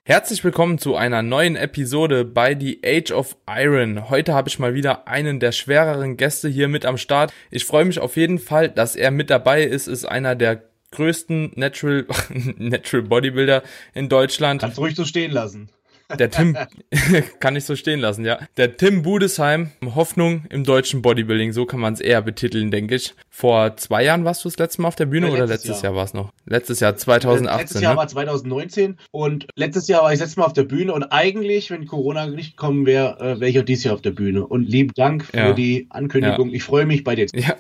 Herzlich willkommen zu einer neuen Episode bei The Age of Iron. Heute habe ich mal wieder einen der schwereren Gäste hier mit am Start. Ich freue mich auf jeden Fall, dass er mit dabei ist einer der größten Natural Bodybuilder in Deutschland. Kannst du ruhig so stehen lassen. Der Tim, kann ich so stehen lassen, ja. Der Tim Budesheim, Hoffnung im deutschen Bodybuilding, so kann man es eher betiteln, denke ich. Vor 2 Jahren warst du das letzte Mal auf der Bühne oder letztes Jahr war es noch? Letztes Jahr, 2018, Letztes Jahr war 2019 und letztes Jahr war ich das letzte Mal auf der Bühne und eigentlich, wenn Corona nicht gekommen wäre, wäre ich auch dieses Jahr auf der Bühne. Und lieben Dank für die Ankündigung. Ja. Ich freue mich bei dir. Ja,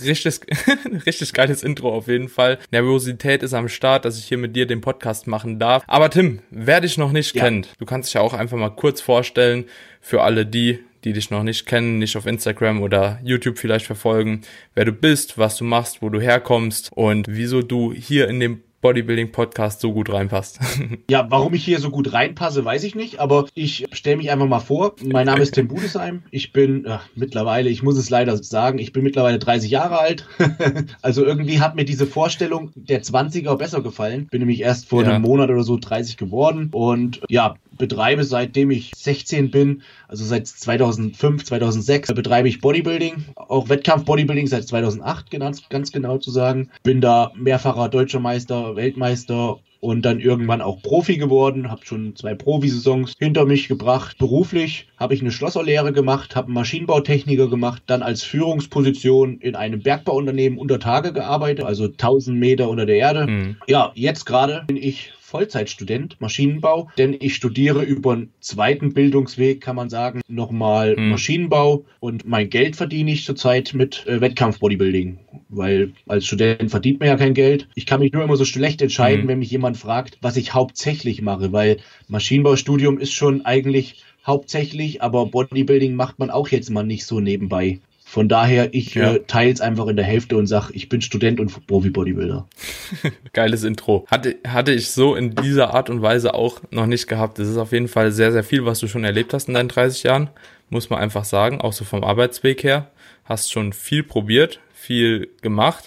richtig geiles Intro auf jeden Fall. Nervosität ist am Start, dass ich hier mit dir den Podcast machen darf. Aber Tim, wer dich noch nicht kennt, du kannst dich ja auch einfach mal kurz vorstellen für alle die dich noch nicht kennen, nicht auf Instagram oder YouTube vielleicht verfolgen, wer du bist, was du machst, wo du herkommst und wieso du hier in dem Bodybuilding-Podcast so gut reinpasst. Ja, warum ich hier so gut reinpasse, weiß ich nicht, aber ich stelle mich einfach mal vor. Mein Name ist Tim Budesheim. Ich bin mittlerweile, ich muss es leider sagen, ich bin mittlerweile 30 Jahre alt. Also irgendwie hat mir diese Vorstellung der 20er besser gefallen. Bin nämlich erst vor einem Monat oder so 30 geworden und betreibe seitdem ich 16 bin, also seit 2005, 2006 betreibe ich Bodybuilding, auch Wettkampf-Bodybuilding seit 2008 ganz genau zu sagen. Bin da mehrfacher deutscher Meister, Weltmeister und dann irgendwann auch Profi geworden, habe schon 2 Profisaisons hinter mich gebracht. Beruflich habe ich eine Schlosserlehre gemacht, habe einen Maschinenbautechniker gemacht, dann als Führungsposition in einem Bergbauunternehmen unter Tage gearbeitet, also 1000 Meter unter der Erde. Ja, jetzt gerade bin ich Vollzeitstudent Maschinenbau, denn ich studiere über einen zweiten Bildungsweg, kann man sagen, nochmal Maschinenbau und mein Geld verdiene ich zurzeit mit Wettkampf-Bodybuilding, weil als Student verdient man ja kein Geld. Ich kann mich nur immer so schlecht entscheiden, wenn mich jemand fragt, was ich hauptsächlich mache, weil Maschinenbaustudium ist schon eigentlich hauptsächlich, aber Bodybuilding macht man auch jetzt mal nicht so nebenbei. Von daher, ich teile es einfach in der Hälfte und sage, ich bin Student und Profi-Bodybuilder. Geiles Intro. Hatte ich so in dieser Art und Weise auch noch nicht gehabt. Das ist auf jeden Fall sehr, sehr viel, was du schon erlebt hast in deinen 30 Jahren, muss man einfach sagen. Auch so vom Arbeitsweg her. Hast schon viel probiert, viel gemacht.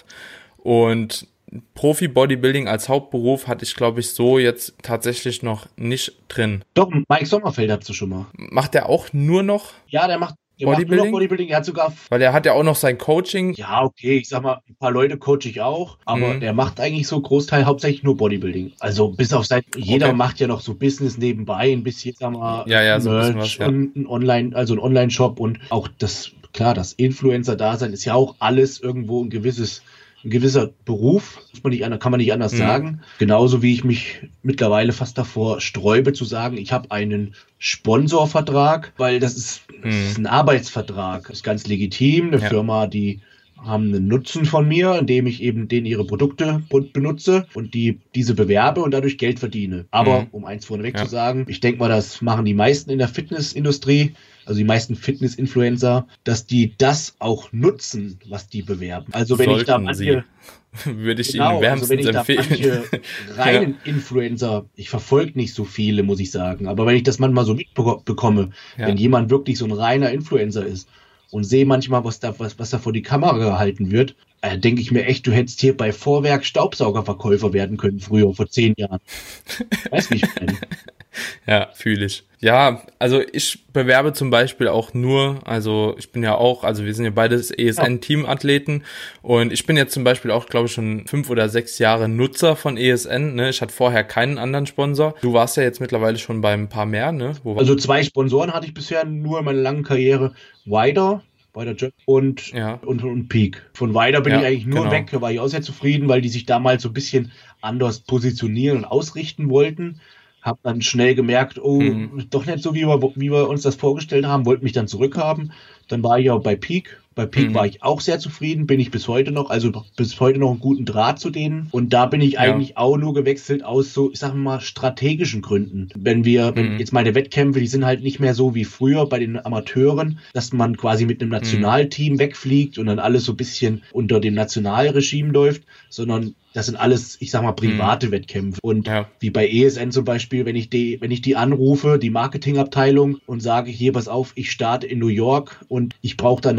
Und Profi-Bodybuilding als Hauptberuf hatte ich, glaube ich, so jetzt tatsächlich noch nicht drin. Doch, Mike Sommerfeld hast du schon mal. Macht der auch nur noch? Ja, der macht Bodybuilding, er hat sogar... Weil er hat ja auch noch sein Coaching. Ja, okay, ich sag mal, ein paar Leute coache ich auch, aber der macht eigentlich so Großteil hauptsächlich nur Bodybuilding. Also bis auf jeder macht ja noch so Business nebenbei, ein bisschen, sag mal, so Merch und ein Online-Shop und auch das Influencer-Dasein ist ja auch alles irgendwo ein gewisser Beruf, kann man nicht anders sagen. Genauso wie ich mich mittlerweile fast davor sträube zu sagen, ich habe einen Sponsorvertrag, weil das ist ein Arbeitsvertrag. Das ist ganz legitim. Eine Firma, die haben einen Nutzen von mir, indem ich eben denen ihre Produkte benutze und diese bewerbe und dadurch Geld verdiene. Aber um eins vorneweg zu sagen, ich denke mal, das machen die meisten in der Fitnessindustrie, also die meisten Fitness-Influencer, dass die das auch nutzen, was die bewerben. Also wenn ich da manche... Würde ich Ihnen wärmstens empfehlen. Manche reinen Influencer, ich verfolge nicht so viele, muss ich sagen, aber wenn ich das manchmal so mitbekomme, wenn jemand wirklich so ein reiner Influencer ist und sehe manchmal, was da vor die Kamera gehalten wird, denke ich mir echt, du hättest hier bei Vorwerk Staubsaugerverkäufer werden können früher, vor 10 Jahren. Weiß nicht, Ja, fühle ich. Ja, also ich bewerbe zum Beispiel auch nur, wir sind ja beides ESN-Teamathleten und ich bin jetzt zum Beispiel auch, glaube ich, schon 5 oder 6 Jahre Nutzer von ESN, ne? Ich hatte vorher keinen anderen Sponsor. Du warst ja jetzt mittlerweile schon bei ein paar mehr, ne? Also 2 Sponsoren hatte ich bisher nur in meiner langen Karriere. Wider Jet und Peak. Von Wider bin ich eigentlich nur weg, da war ich auch sehr zufrieden, weil die sich damals so ein bisschen anders positionieren und ausrichten wollten. Hab dann schnell gemerkt, doch nicht so, wie wir uns das vorgestellt haben, wollten mich dann zurückhaben. Dann war ich auch bei Peak. Bei Peak war ich auch sehr zufrieden, bin ich bis heute noch, einen guten Draht zu denen. Und da bin ich eigentlich auch nur gewechselt aus so, ich sag mal, strategischen Gründen. Wenn jetzt meine Wettkämpfe, die sind halt nicht mehr so wie früher bei den Amateuren, dass man quasi mit einem Nationalteam wegfliegt und dann alles so ein bisschen unter dem Nationalregime läuft, sondern das sind alles, ich sag mal, private Wettkämpfe. Und wie bei ESN zum Beispiel, wenn ich die anrufe, die Marketingabteilung, und sage, hier, pass auf, ich starte in New York und ich brauche da eine Wohnung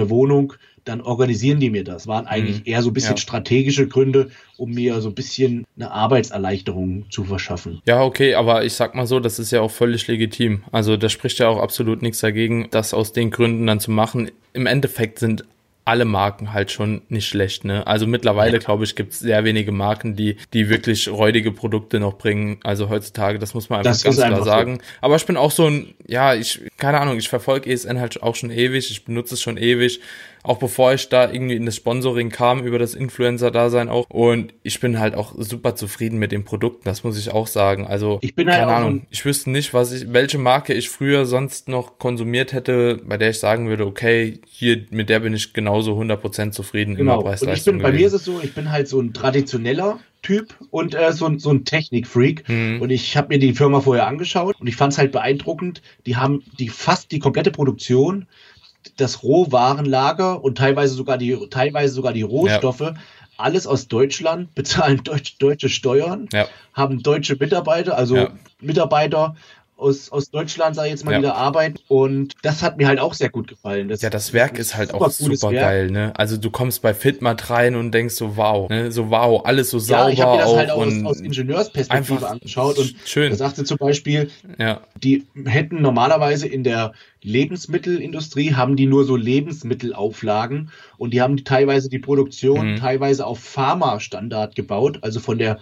Ahnung, dann organisieren die mir das. Waren eigentlich eher so ein bisschen strategische Gründe, um mir so ein bisschen eine Arbeitserleichterung zu verschaffen. Ja, okay, aber ich sag mal so, das ist ja auch völlig legitim. Also da spricht ja auch absolut nichts dagegen, das aus den Gründen dann zu machen. Im Endeffekt sind alle Marken halt schon nicht schlecht, ne? Also mittlerweile, glaube ich, gibt es sehr wenige Marken, die wirklich räudige Produkte noch bringen. Also heutzutage, das muss man einfach ganz klar sagen. So. Aber ich bin auch so ein, keine Ahnung, ich verfolge ESN halt auch schon ewig, ich benutze es schon ewig, auch bevor ich da irgendwie in das Sponsoring kam, über das Influencer-Dasein auch. Und ich bin halt auch super zufrieden mit den Produkten, das muss ich auch sagen. Also, ich bin halt keine Ahnung, ich wüsste nicht, welche Marke ich früher sonst noch konsumiert hätte, bei der ich sagen würde, okay, hier, mit der bin ich genauso 100% zufrieden, immer Preis-Leistung. Bei mir ist es so, ich bin halt so ein traditioneller Typ und so ein Technikfreak. Und ich habe mir die Firma vorher angeschaut und ich fand es halt beeindruckend. Die haben fast die komplette Produktion, das Rohwarenlager und teilweise sogar die Rohstoffe, alles aus Deutschland, bezahlen deutsche Steuern, haben deutsche Mitarbeiter, Mitarbeiter aus Deutschland, sag ich jetzt mal, wieder arbeiten. Und das hat mir halt auch sehr gut gefallen. Das Werk ist halt auch super geil, ne? Also du kommst bei Fitmat rein und denkst so, wow, ne? So wow, alles so sauber. Ja, ich habe mir das halt auch aus Ingenieursperspektive angeschaut und schön. Da sagte zum Beispiel, die hätten normalerweise in der Lebensmittelindustrie haben die nur so Lebensmittelauflagen und die haben teilweise die Produktion teilweise auf Pharma-Standard gebaut, also von der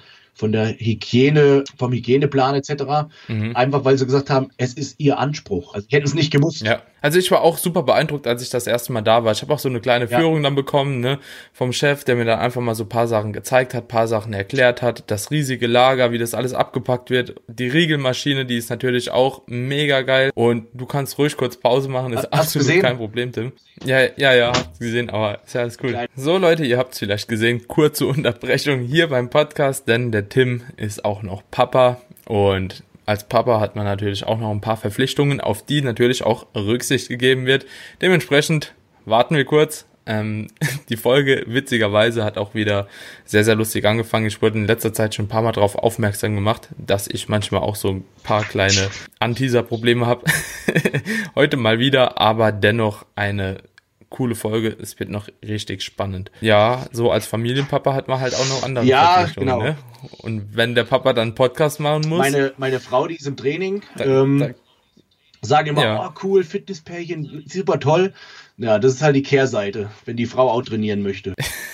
Hygiene, vom Hygieneplan etc. Einfach weil sie gesagt haben, es ist ihr Anspruch. Also die hätten es nicht gemusst. Ja, also ich war auch super beeindruckt, als ich das erste Mal da war. Ich habe auch so eine kleine Führung dann bekommen, ne, vom Chef, der mir dann einfach mal so ein paar Sachen gezeigt hat, paar Sachen erklärt hat, das riesige Lager, wie das alles abgepackt wird, die Riegelmaschine, die ist natürlich auch mega geil und du kannst ruhig kurz Pause machen, ist absolut kein Problem, Tim. Ja, hab's gesehen, aber ist ja alles cool. So Leute, ihr habt's vielleicht gesehen, kurze Unterbrechung hier beim Podcast, denn der Tim ist auch noch Papa und als Papa hat man natürlich auch noch ein paar Verpflichtungen, auf die natürlich auch Rücksicht gegeben wird. Dementsprechend warten wir kurz. Die Folge, witzigerweise, hat auch wieder sehr, sehr lustig angefangen. Ich wurde in letzter Zeit schon ein paar Mal darauf aufmerksam gemacht, dass ich manchmal auch so ein paar kleine Anteaser-Probleme habe. Heute mal wieder, aber dennoch eine coole Folge, es wird noch richtig spannend. Ja, so als Familienpapa hat man halt auch noch andere Verpflichtungen, genau. Ne? Und wenn der Papa dann einen Podcast machen muss... Meine Frau, die ist im Training, sagen immer, cool, Fitnesspärchen, super toll. Ja, das ist halt die Kehrseite, wenn die Frau auch trainieren möchte.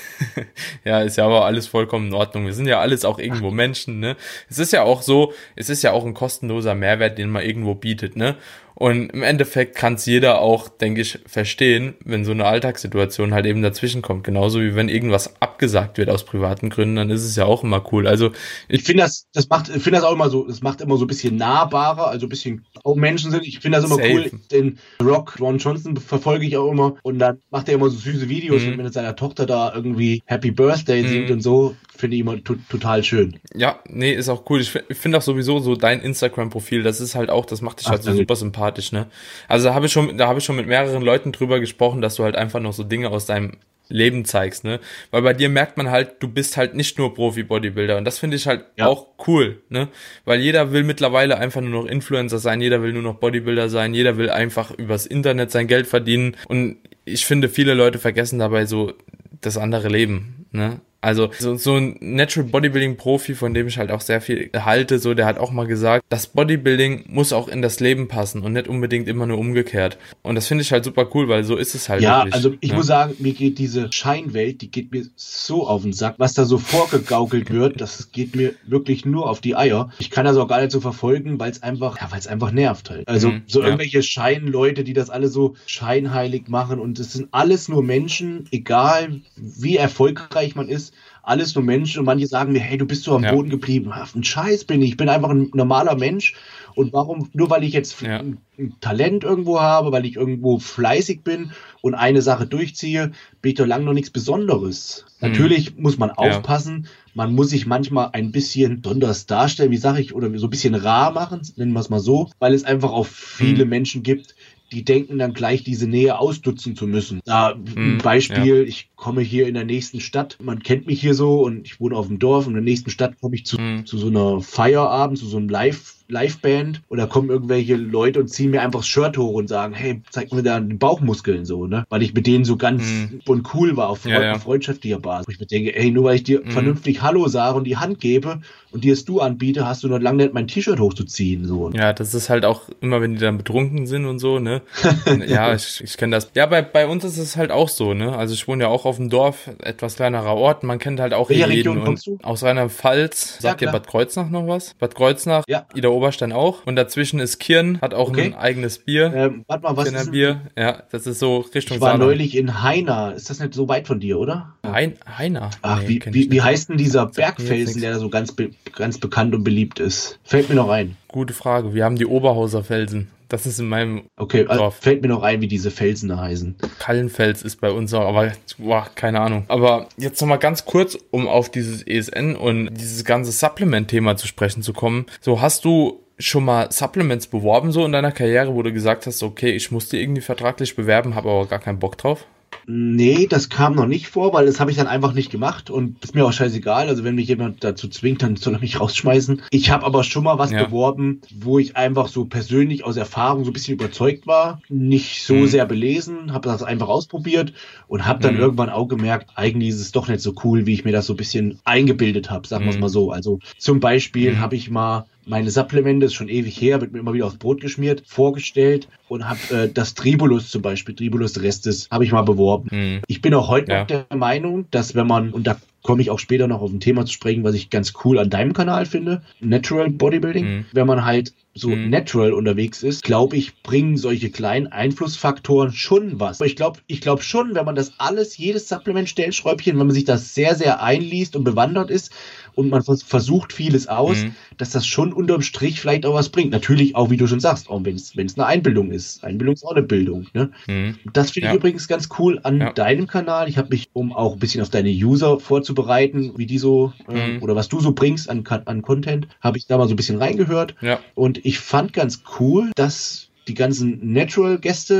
Ja, ist ja aber alles vollkommen in Ordnung. Wir sind ja alles auch irgendwo Menschen, ne? Es ist ja auch so, es ist ja auch ein kostenloser Mehrwert, den man irgendwo bietet, ne? Und im Endeffekt kann es jeder auch, denke ich, verstehen, wenn so eine Alltagssituation halt eben dazwischen kommt. Genauso wie wenn irgendwas abgesagt wird aus privaten Gründen, dann ist es ja auch immer cool. Also ich finde das auch immer so, das macht immer so ein bisschen nahbarer, also ein bisschen auch Menschen sind. Ich finde das immer cool. Den Rock, Ron Johnson verfolge ich auch immer und dann macht er immer so süße Videos und wenn er seiner Tochter da irgendwie Happy Birthday singt und so, finde ich immer total schön. Ja, nee, ist auch cool. Ich finde auch sowieso so dein Instagram-Profil, das ist halt auch, das macht dich halt so super sympathisch, ne? Also da habe ich schon mit mehreren Leuten drüber gesprochen, dass du halt einfach noch so Dinge aus deinem Leben zeigst, ne? Weil bei dir merkt man halt, du bist halt nicht nur Profi-Bodybuilder und das finde ich halt auch cool, ne? Weil jeder will mittlerweile einfach nur noch Influencer sein, jeder will nur noch Bodybuilder sein, jeder will einfach übers Internet sein Geld verdienen und ich finde, viele Leute vergessen dabei so das andere Leben, ne? Also so ein Natural Bodybuilding Profi, von dem ich halt auch sehr viel halte, so der hat auch mal gesagt, das Bodybuilding muss auch in das Leben passen und nicht unbedingt immer nur umgekehrt. Und das finde ich halt super cool, weil so ist es halt wirklich. Ja, also ich muss sagen, mir geht diese Scheinwelt, die geht mir so auf den Sack. Was da so vorgegaukelt wird, das geht mir wirklich nur auf die Eier. Ich kann das auch gar nicht so verfolgen, weil es einfach nervt halt. Also irgendwelche Scheinleute, die das alle so scheinheilig machen und es sind alles nur Menschen, egal wie erfolgreich man ist, alles nur Menschen und manche sagen mir, hey, du bist so am Boden geblieben. Ein Scheiß bin ich bin einfach ein normaler Mensch und warum, nur weil ich jetzt ein Talent irgendwo habe, weil ich irgendwo fleißig bin und eine Sache durchziehe, bin ich doch lange noch nichts Besonderes. Natürlich muss man aufpassen, man muss sich manchmal ein bisschen besonders darstellen, wie sage ich, oder so ein bisschen rar machen, nennen wir es mal so, weil es einfach auch viele Menschen gibt, die denken dann gleich, diese Nähe ausnutzen zu müssen. Ein Beispiel, ich komme hier in der nächsten Stadt, man kennt mich hier so und ich wohne auf dem Dorf und in der nächsten Stadt komme ich zu so einer Feierabend, zu so einem Liveband oder kommen irgendwelche Leute und ziehen mir einfach das Shirt hoch und sagen, hey, zeig mir da die Bauchmuskeln so, ne? Weil ich mit denen so ganz und cool war auf freundschaftlicher Basis. Wo ich mir denke, ey, nur weil ich dir vernünftig Hallo sage und die Hand gebe und dir es du anbiete, hast du noch lange nicht mein T-Shirt hochzuziehen, so. Ja, das ist halt auch immer, wenn die dann betrunken sind und so, ne? Ja, ich kenne das. Ja, bei uns ist es halt auch so, ne? Also ich wohne ja auch auf dem Dorf, etwas kleinerer Ort, man kennt halt auch Welcher jeden. Region kommst du? Aus Rheinland-Pfalz, sagt ihr Bad Kreuznach noch was? Bad Kreuznach, Ida Oberstein auch. Und dazwischen ist Kirn, hat auch ein eigenes Bier. Warte mal, was Kirner ist Bier? Ja, das ist so Richtung Ich war Saarland. neulich in Heina. Ist das nicht so weit von dir, oder? Heina? Ach, nee, wie heißt denn dieser Bergfelsen, der da so ganz bekannt und beliebt ist? Fällt mir noch ein. Gute Frage. Wir haben die Oberhauser Felsen. Das ist in meinem Dorf. Fällt mir noch ein, wie diese Felsen da heißen. Kallenfels ist bei uns auch, aber keine Ahnung. Aber jetzt nochmal ganz kurz, um auf dieses ESN und dieses ganze Supplement-Thema zu sprechen zu kommen. So, hast du schon mal Supplements beworben so in deiner Karriere, wo du gesagt hast, okay, ich muss die irgendwie vertraglich bewerben, habe aber gar keinen Bock drauf? Nee, das kam noch nicht vor, weil das habe ich dann einfach nicht gemacht und ist mir auch scheißegal. Also wenn mich jemand dazu zwingt, dann soll er mich rausschmeißen. Ich habe aber schon mal was beworben, wo ich einfach so persönlich aus Erfahrung so ein bisschen überzeugt war, nicht so sehr belesen, habe das einfach ausprobiert und habe dann irgendwann auch gemerkt, eigentlich ist es doch nicht so cool, wie ich mir das so ein bisschen eingebildet habe, sagen wir es mal so. Also zum Beispiel habe ich mal meine Supplemente, ist schon ewig her, wird mir immer wieder aufs Brot geschmiert, vorgestellt und habe das Tribulus zum Beispiel, Tribulus Restis, habe ich mal beworben. Ich bin auch heute noch der Meinung, dass wenn man, und da komme ich auch später noch auf ein Thema zu sprechen, was ich ganz cool an deinem Kanal finde, Natural Bodybuilding, wenn man halt so natural unterwegs ist, glaube ich, bringen solche kleinen Einflussfaktoren schon was. Aber ich glaube schon, wenn man das alles, jedes Supplement, Stellschräubchen, wenn man sich das sehr, sehr einliest und bewandert ist und man versucht vieles aus, dass das schon unterm Strich vielleicht auch was bringt. Natürlich auch, wie du schon sagst, auch wenn es eine Einbildung ist. Einbildung ist auch eine Bildung. Ne? Das finde ich übrigens ganz cool an deinem Kanal. Ich habe mich, um auch ein bisschen auf deine User vorzubereiten, wie die so, oder was du so bringst an Content, habe ich da mal so ein bisschen reingehört. Und ich fand ganz cool, dass die ganzen Natural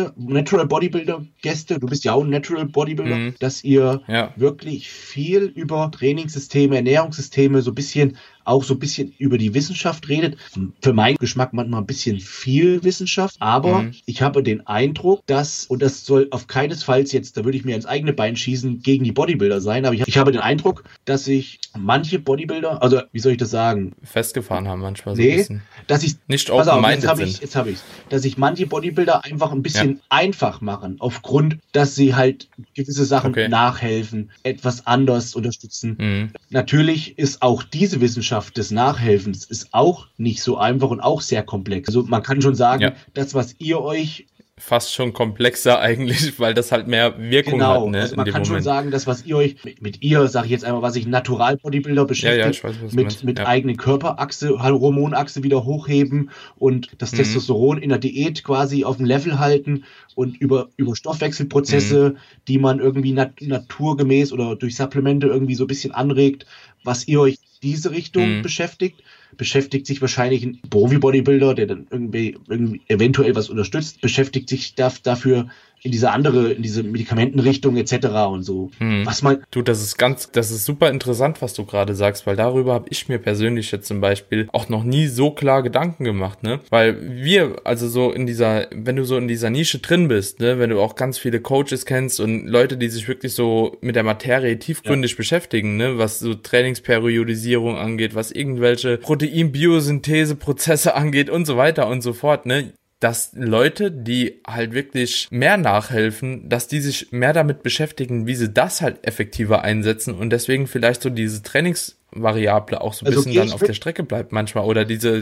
Bodybuilder-Gäste, du bist ja auch ein Natural Bodybuilder, dass ihr wirklich viel über Trainingssysteme, Ernährungssysteme, so ein bisschen über die Wissenschaft redet. Für meinen Geschmack manchmal ein bisschen viel Wissenschaft, aber ich habe den Eindruck, dass, und das soll auf keinesfalls jetzt, da würde ich mir ins eigene Bein schießen, gegen die Bodybuilder sein, aber ich habe den Eindruck, dass sich manche Bodybuilder, also wie soll ich das sagen? Festgefahren haben manchmal so ein bisschen. Dass ich, nicht open-minded sind. Jetzt habe ich dass sich manche Bodybuilder einfach ein bisschen einfach machen, aufgrund, dass sie halt gewisse Sachen nachhelfen, etwas anders unterstützen. Natürlich ist auch diese Wissenschaft des Nachhelfens ist auch nicht so einfach und auch sehr komplex. Also man kann schon sagen, das, was ihr euch fast schon komplexer eigentlich, weil das halt mehr Wirkung hat. Ne, also man kann schon sagen, das, was ihr euch mit ihr, sage ich jetzt einmal, was sich Natural-Bodybuilder beschäftigt, ich weiß, mit eigenen Körperachse, Hormonachse wieder hochheben und das Testosteron in der Diät quasi auf dem Level halten und über Stoffwechselprozesse, die man irgendwie naturgemäß oder durch Supplemente irgendwie so ein bisschen anregt, was ihr euch diese Richtung beschäftigt sich wahrscheinlich ein Profi-Bodybuilder, der dann irgendwie eventuell was unterstützt, beschäftigt sich dafür in diese Medikamentenrichtung etc. und so. Was man das ist super interessant, was du gerade sagst, weil darüber habe ich mir persönlich jetzt zum Beispiel auch noch nie so klar Gedanken gemacht, ne? Weil wenn du so in dieser Nische drin bist, ne, wenn du auch ganz viele Coaches kennst und Leute, die sich wirklich so mit der Materie tiefgründig beschäftigen, ne, was so Trainingsperiodisierung angeht, was irgendwelche Protein-Biosynthese-Prozesse angeht und so weiter und so fort, ne? Dass Leute, die halt wirklich mehr nachhelfen, dass die sich mehr damit beschäftigen, wie sie das halt effektiver einsetzen und deswegen vielleicht so diese Trainingsvariable auch so ein bisschen dann auf der Strecke bleibt manchmal oder so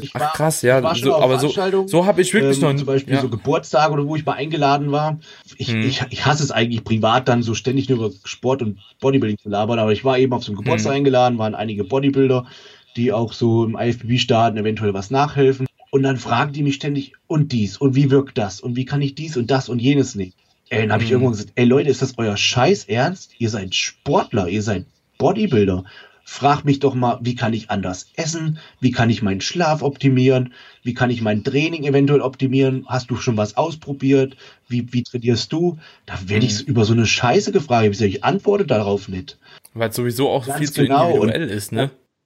habe ich wirklich noch zum Beispiel so Geburtstage oder wo ich mal eingeladen war. Ich hasse es eigentlich privat dann so ständig nur über Sport und Bodybuilding zu labern, aber ich war eben auf so einem Geburtstag eingeladen, waren einige Bodybuilder, die auch so im IFBB starten, eventuell was nachhelfen. Und dann fragen die mich ständig, und dies, und wie wirkt das, und wie kann ich dies und das und jenes nehmen? Dann habe ich irgendwann gesagt, Leute, ist das euer Scheiß Ernst? Ihr seid Sportler, ihr seid Bodybuilder. Frag mich doch mal, wie kann ich anders essen? Wie kann ich meinen Schlaf optimieren? Wie kann ich mein Training eventuell optimieren? Hast du schon was ausprobiert? Wie trainierst du? Da werde ich über so eine Scheiße gefragt. Ich antworte darauf nicht. Weil es sowieso auch viel zu individuell ist, ne?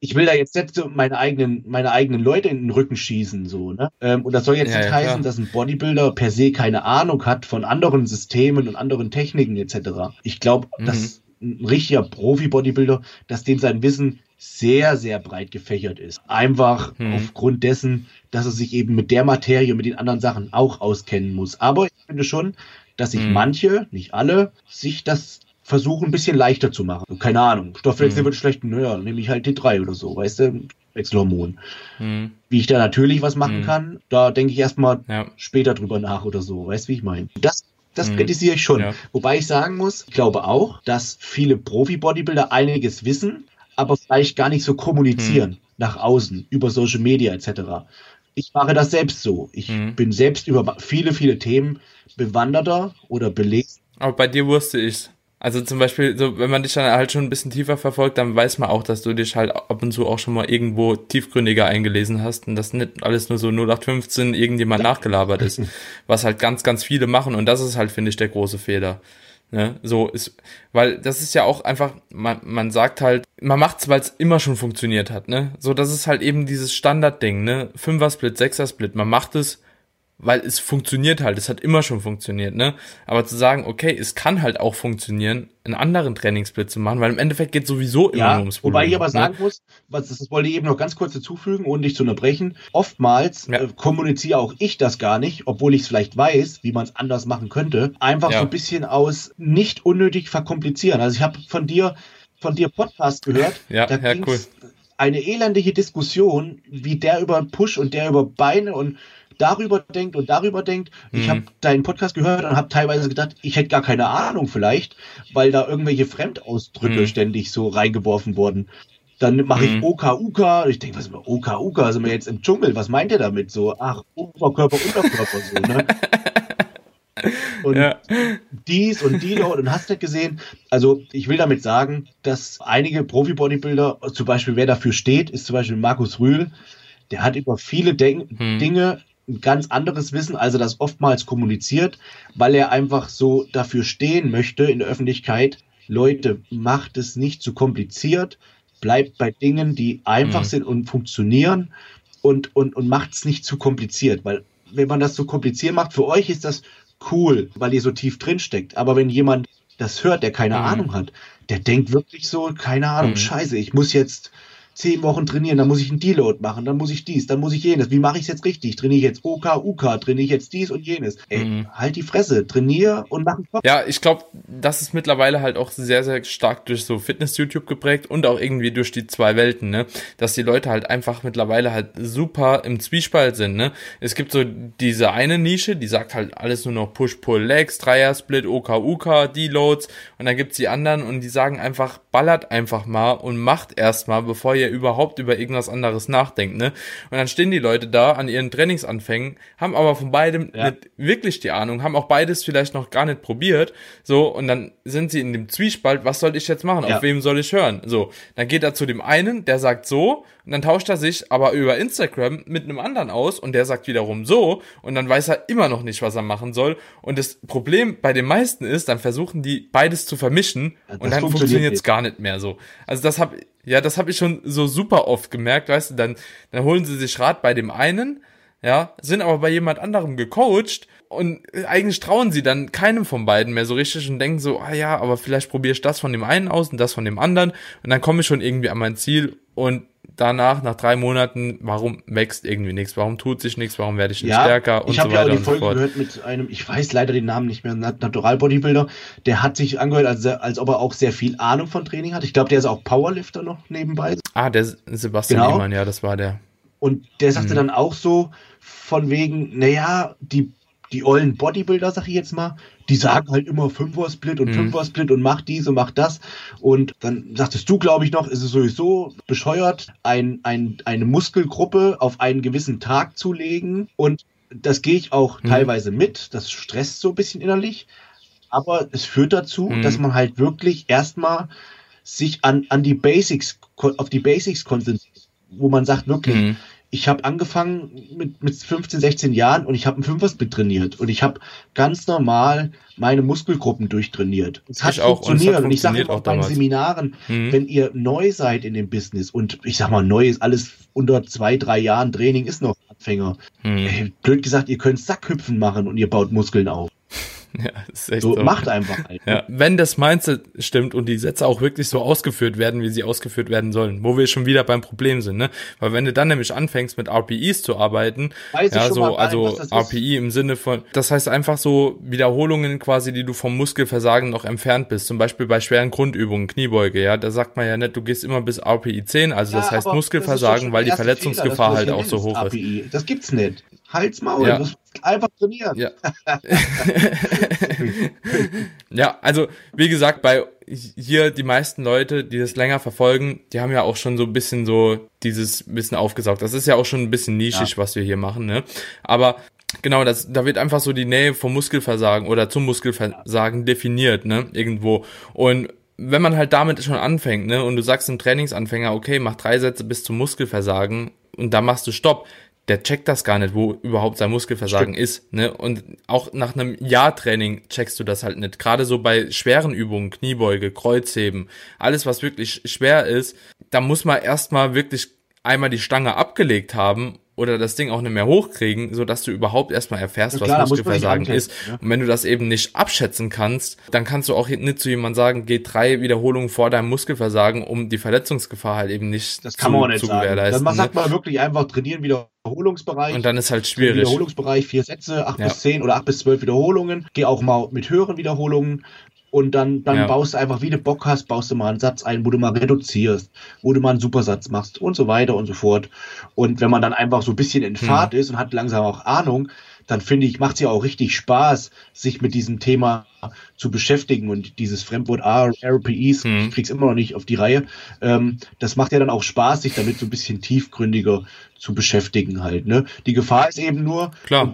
ich will da jetzt nicht so meine eigenen Leute in den Rücken schießen, so, ne? Und das soll jetzt nicht heißen, dass ein Bodybuilder per se keine Ahnung hat von anderen Systemen und anderen Techniken etc. Ich glaube, dass ein richtiger Profi-Bodybuilder, dass dem sein Wissen sehr, sehr breit gefächert ist. Einfach aufgrund dessen, dass er sich eben mit der Materie und mit den anderen Sachen auch auskennen muss. Aber ich finde schon, dass sich manche, nicht alle, sich das versuchen, ein bisschen leichter zu machen. Keine Ahnung, Stoffwechsel wird schlecht, naja, nehme ich halt T3 oder so, weißt du, Wechselhormon. Wie ich da natürlich was machen kann, da denke ich erstmal später drüber nach oder so, weißt du, wie ich meine. Das kritisiere ich schon. Ja. Wobei ich sagen muss, ich glaube auch, dass viele Profi-Bodybuilder einiges wissen, aber vielleicht gar nicht so kommunizieren nach außen, über Social Media etc. Ich mache das selbst so. Ich bin selbst über viele, viele Themen bewanderter oder belegt. Aber bei dir wusste ich's. Also zum Beispiel, so wenn man dich dann halt schon ein bisschen tiefer verfolgt, dann weiß man auch, dass du dich halt ab und zu auch schon mal irgendwo tiefgründiger eingelesen hast und dass nicht alles nur so 0815 irgendjemand nachgelabert ist, was halt ganz, ganz viele machen und das ist halt, finde ich, der große Fehler. Ne? So ist, weil das ist ja auch einfach, man sagt halt, man macht's, weil es immer schon funktioniert hat, ne? So, das ist halt eben dieses Standardding, ne? 5er-Split, 6er-Split, man macht es, weil es funktioniert halt, es hat immer schon funktioniert, ne? Aber zu sagen, okay, es kann halt auch funktionieren, einen anderen Trainingssplit zu machen, weil im Endeffekt geht sowieso immer nur ums Volumen. Wobei ich aber sagen muss, das wollte ich eben noch ganz kurz hinzufügen, ohne dich zu unterbrechen, oftmals kommuniziere auch ich das gar nicht, obwohl ich es vielleicht weiß, wie man es anders machen könnte, einfach so ein bisschen aus nicht unnötig verkomplizieren. Also ich habe von dir Podcast gehört, da ging's eine elendige Diskussion, wie der über Push und der über Beine und darüber denkt. Ich habe deinen Podcast gehört und habe teilweise gedacht, ich hätte gar keine Ahnung vielleicht, weil da irgendwelche Fremdausdrücke ständig so reingeworfen wurden. Dann mache ich OK-UK. Ich denke, was ist OK-UK? Sind wir jetzt im Dschungel? Was meint ihr damit? So, ach, Oberkörper, Unterkörper, so, ne? Und dies und die und hast nicht gesehen. Also ich will damit sagen, dass einige Profi-Bodybuilder, zum Beispiel wer dafür steht, ist zum Beispiel Markus Rühl, der hat über viele Dinge ein ganz anderes Wissen, als er das oftmals kommuniziert, weil er einfach so dafür stehen möchte in der Öffentlichkeit. Leute, macht es nicht zu kompliziert, bleibt bei Dingen, die einfach sind und funktionieren und macht es nicht zu kompliziert, weil wenn man das so kompliziert macht, für euch ist das cool, weil ihr so tief drin steckt, aber wenn jemand das hört, der keine Ahnung hat, der denkt wirklich so, keine Ahnung, scheiße, ich muss jetzt 10 Wochen trainieren, dann muss ich einen Deload machen, dann muss ich dies, dann muss ich jenes. Wie mache ich es jetzt richtig? Trainiere ich jetzt OK, UK, trainiere ich jetzt dies und jenes? Ey, halt die Fresse, trainiere und mach einen Kopf. Ja, ich glaube, das ist mittlerweile halt auch sehr, sehr stark durch so Fitness-YouTube geprägt und auch irgendwie durch die zwei Welten, ne? Dass die Leute halt einfach mittlerweile halt super im Zwiespalt sind, ne? Es gibt so diese eine Nische, die sagt halt alles nur noch Push-Pull-Legs, Dreier-Split, OK, UK, Deloads und dann gibt's die anderen und die sagen einfach, ballert einfach mal und macht erstmal, bevor ihr überhaupt über irgendwas anderes nachdenkt, ne? Und dann stehen die Leute da an ihren Trainingsanfängen, haben aber von beidem nicht wirklich die Ahnung, haben auch beides vielleicht noch gar nicht probiert, so, und dann sind sie in dem Zwiespalt, was soll ich jetzt machen, auf wem soll ich hören, so. Dann geht er zu dem einen, der sagt so, und dann tauscht er sich aber über Instagram mit einem anderen aus und der sagt wiederum so und dann weiß er immer noch nicht, was er machen soll. Und das Problem bei den meisten ist, dann versuchen die beides zu vermischen und dann funktioniert es gar nicht mehr so. Also das hab ich schon so super oft gemerkt, weißt du, dann holen sie sich Rat bei dem einen, ja, sind aber bei jemand anderem gecoacht und eigentlich trauen sie dann keinem von beiden mehr so richtig und denken so, aber vielleicht probiere ich das von dem einen aus und das von dem anderen und dann komme ich schon irgendwie an mein Ziel und danach, nach 3 Monaten, warum wächst irgendwie nichts, warum tut sich nichts, warum werde ich nicht stärker und so weiter und so fort. Ich habe ja auch die Folge gehört mit einem, ich weiß leider den Namen nicht mehr, ein Natural Bodybuilder, der hat sich angehört, als ob er auch sehr viel Ahnung von Training hat. Ich glaube, der ist auch Powerlifter noch nebenbei. Der Sebastian Lehmann, ja, das war der. Und der sagte dann auch so, von wegen, naja, die ollen Bodybuilder, sag ich jetzt mal, die sagen halt immer 5er-Split und 5er-Split und mach dies und mach das. Und dann sagtest du, glaube ich noch, ist es sowieso bescheuert, eine Muskelgruppe auf einen gewissen Tag zu legen. Und das gehe ich auch teilweise mit. Das stresst so ein bisschen innerlich. Aber es führt dazu, dass man halt wirklich erstmal sich auf die Basics konzentriert. Wo man sagt wirklich, ich habe angefangen mit 15, 16 Jahren und ich habe einen Fünfer-Split trainiert und ich habe ganz normal meine Muskelgruppen durchtrainiert. Es hat funktioniert und ich sage immer auch bei Seminaren, wenn ihr neu seid in dem Business und ich sag mal, neu ist alles unter 2, 3 Jahren Training ist noch Anfänger. Blöd gesagt, ihr könnt Sackhüpfen machen und ihr baut Muskeln auf. Ja, ist echt so. Macht einfach halt. Ja, wenn das Mindset stimmt und die Sätze auch wirklich so ausgeführt werden, wie sie ausgeführt werden sollen, wo wir schon wieder beim Problem sind, ne? Weil wenn du dann nämlich anfängst mit RPEs zu arbeiten, ja, so, also RPE im Sinne von, das heißt einfach so Wiederholungen quasi, die du vom Muskelversagen noch entfernt bist, zum Beispiel bei schweren Grundübungen, Kniebeuge, ja, da sagt man ja nicht, du gehst immer bis RPE 10, also das heißt Muskelversagen, weil die Verletzungsgefahr halt auch so hoch ist. Das gibt's nicht. Halt's Maul, ja. Das einfach trainieren. Ja. Ja, also wie gesagt, bei hier die meisten Leute, die das länger verfolgen, die haben ja auch schon so ein bisschen so dieses Wissen aufgesaugt. Das ist ja auch schon ein bisschen nischig, was wir hier machen, ne? Aber genau, da wird einfach so die Nähe vom Muskelversagen oder zum Muskelversagen definiert, ne? Irgendwo. Und wenn man halt damit schon anfängt, ne? Und du sagst einem Trainingsanfänger, okay, mach 3 Sätze bis zum Muskelversagen und dann machst du Stopp. Der checkt das gar nicht, wo überhaupt sein Muskelversagen ist, ne? Und auch nach einem Jahr Training checkst du das halt nicht. Gerade so bei schweren Übungen, Kniebeuge, Kreuzheben, alles was wirklich schwer ist, da muss man erstmal wirklich einmal die Stange abgelegt haben oder das Ding auch nicht mehr hochkriegen, so dass du überhaupt erstmal erfährst, was Muskelversagen ist. Ja. Und wenn du das eben nicht abschätzen kannst, dann kannst du auch nicht zu jemandem sagen, geh 3 Wiederholungen vor deinem Muskelversagen, um die Verletzungsgefahr halt eben nicht das kann man auch nicht zu gewährleisten. Dann sagt man wirklich einfach trainieren, Wiederholungsbereich. Und dann ist halt schwierig. Wiederholungsbereich 4 Sätze, 8 bis 10 oder 8 bis 12 Wiederholungen. Geh auch mal mit höheren Wiederholungen. Und dann baust du einfach, wie du Bock hast, baust du mal einen Satz ein, wo du mal reduzierst, wo du mal einen Supersatz machst und so weiter und so fort. Und wenn man dann einfach so ein bisschen in Fahrt ist und hat langsam auch Ahnung, dann finde ich, macht es ja auch richtig Spaß, sich mit diesem Thema zu beschäftigen und dieses Fremdwort RPEs, ich krieg's immer noch nicht auf die Reihe, das macht ja dann auch Spaß, sich damit so ein bisschen tiefgründiger zu beschäftigen halt, ne? Die Gefahr ist eben nur,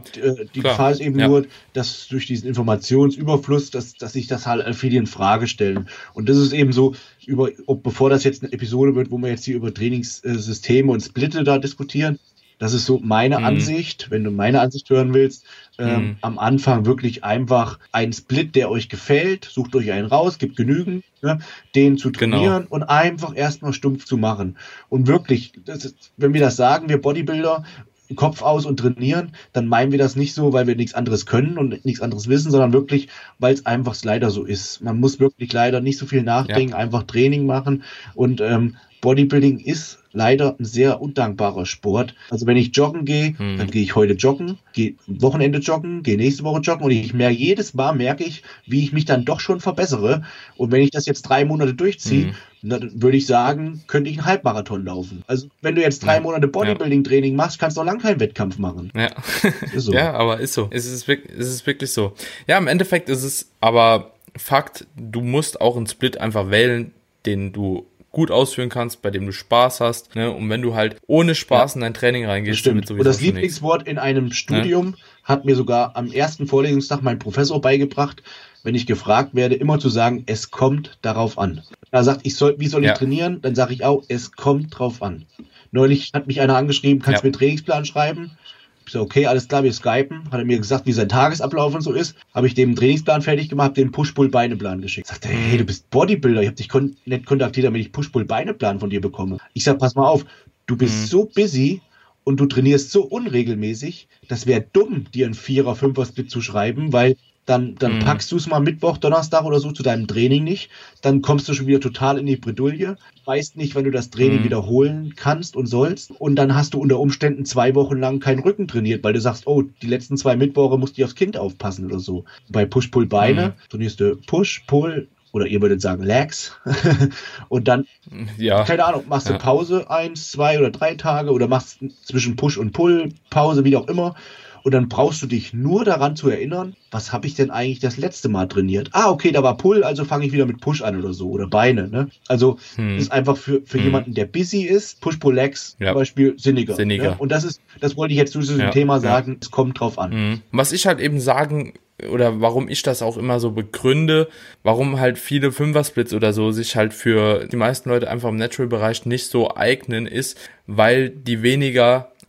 Gefahr ist eben nur, dass durch diesen Informationsüberfluss, dass sich das halt viele in Frage stellen. Und das ist eben so, bevor das jetzt eine Episode wird, wo wir jetzt hier über Trainingssysteme und Splitte da diskutieren, das ist so meine Ansicht, wenn du meine Ansicht hören willst, am Anfang wirklich einfach ein Split, der euch gefällt, sucht euch einen raus, gibt genügend, ne, den zu trainieren und einfach erstmal stumpf zu machen. Und wirklich, wenn wir das sagen, wir Bodybuilder, Kopf aus und trainieren, dann meinen wir das nicht so, weil wir nichts anderes können und nichts anderes wissen, sondern wirklich, weil es einfach leider so ist. Man muss wirklich leider nicht so viel nachdenken, einfach Training machen und Bodybuilding ist leider ein sehr undankbarer Sport. Also wenn ich joggen gehe, dann gehe ich heute joggen, gehe Wochenende joggen, gehe nächste Woche joggen und jedes Mal merke ich, wie ich mich dann doch schon verbessere. Und wenn ich das jetzt 3 Monate durchziehe, dann würde ich sagen, könnte ich einen Halbmarathon laufen. Also wenn du jetzt 3 Monate Bodybuilding-Training machst, kannst du noch lange keinen Wettkampf machen. Ja, ist so. Ja, aber ist so. Es ist wirklich so. Ja, im Endeffekt ist es aber Fakt, du musst auch einen Split einfach wählen, den du gut ausführen kannst, bei dem du Spaß hast, ne? Und wenn du halt ohne Spaß in dein Training reingehst, damit sowieso. Und das Lieblingswort in einem Studium hat mir sogar am ersten Vorlesungstag mein Professor beigebracht, wenn ich gefragt werde, immer zu sagen, es kommt darauf an. Er sagt, wie soll ich trainieren? Dann sage ich auch, es kommt drauf an. Neulich hat mich einer angeschrieben, kannst du mir einen Trainingsplan schreiben? Ich so, okay, alles klar, wir skypen. Hat er mir gesagt, wie sein Tagesablauf und so ist. Habe ich dem einen Trainingsplan fertig gemacht, den Push-Pull-Beine-Plan geschickt. Sagt er, hey, du bist Bodybuilder, ich habe dich nicht kontaktiert, damit ich Push-Pull-Beine-Plan von dir bekomme. Ich sag, pass mal auf, du bist so busy und du trainierst so unregelmäßig, das wäre dumm, dir einen 4er, 5er Split zu schreiben, weil dann packst du es mal Mittwoch, Donnerstag oder so zu deinem Training nicht, dann kommst du schon wieder total in die Bredouille, weißt nicht, wann du das Training wiederholen kannst und sollst und dann hast du unter Umständen 2 Wochen lang keinen Rücken trainiert, weil du sagst, oh, die letzten 2 Mittwoche musst du aufs Kind aufpassen oder so. Bei Push-Pull-Beine trainierst du Push, Pull oder ihr würdet sagen Legs und dann, keine Ahnung, machst du Pause 1, 2 oder 3 Tage oder machst zwischen Push und Pull Pause, wie auch immer. Und dann brauchst du dich nur daran zu erinnern, was habe ich denn eigentlich das letzte Mal trainiert? Ah, okay, da war Pull, also fange ich wieder mit Push an oder so. Oder Beine, ne? Also das ist einfach für jemanden, der busy ist, Push-Pull-Legs zum Beispiel sinniger. Ne? Und das wollte ich jetzt zu diesem Thema sagen, es kommt drauf an. Was ich halt eben sagen, oder warum ich das auch immer so begründe, warum halt viele Fünfer-Splits oder so sich halt für die meisten Leute einfach im Natural-Bereich nicht so eignen, ist, weil die weniger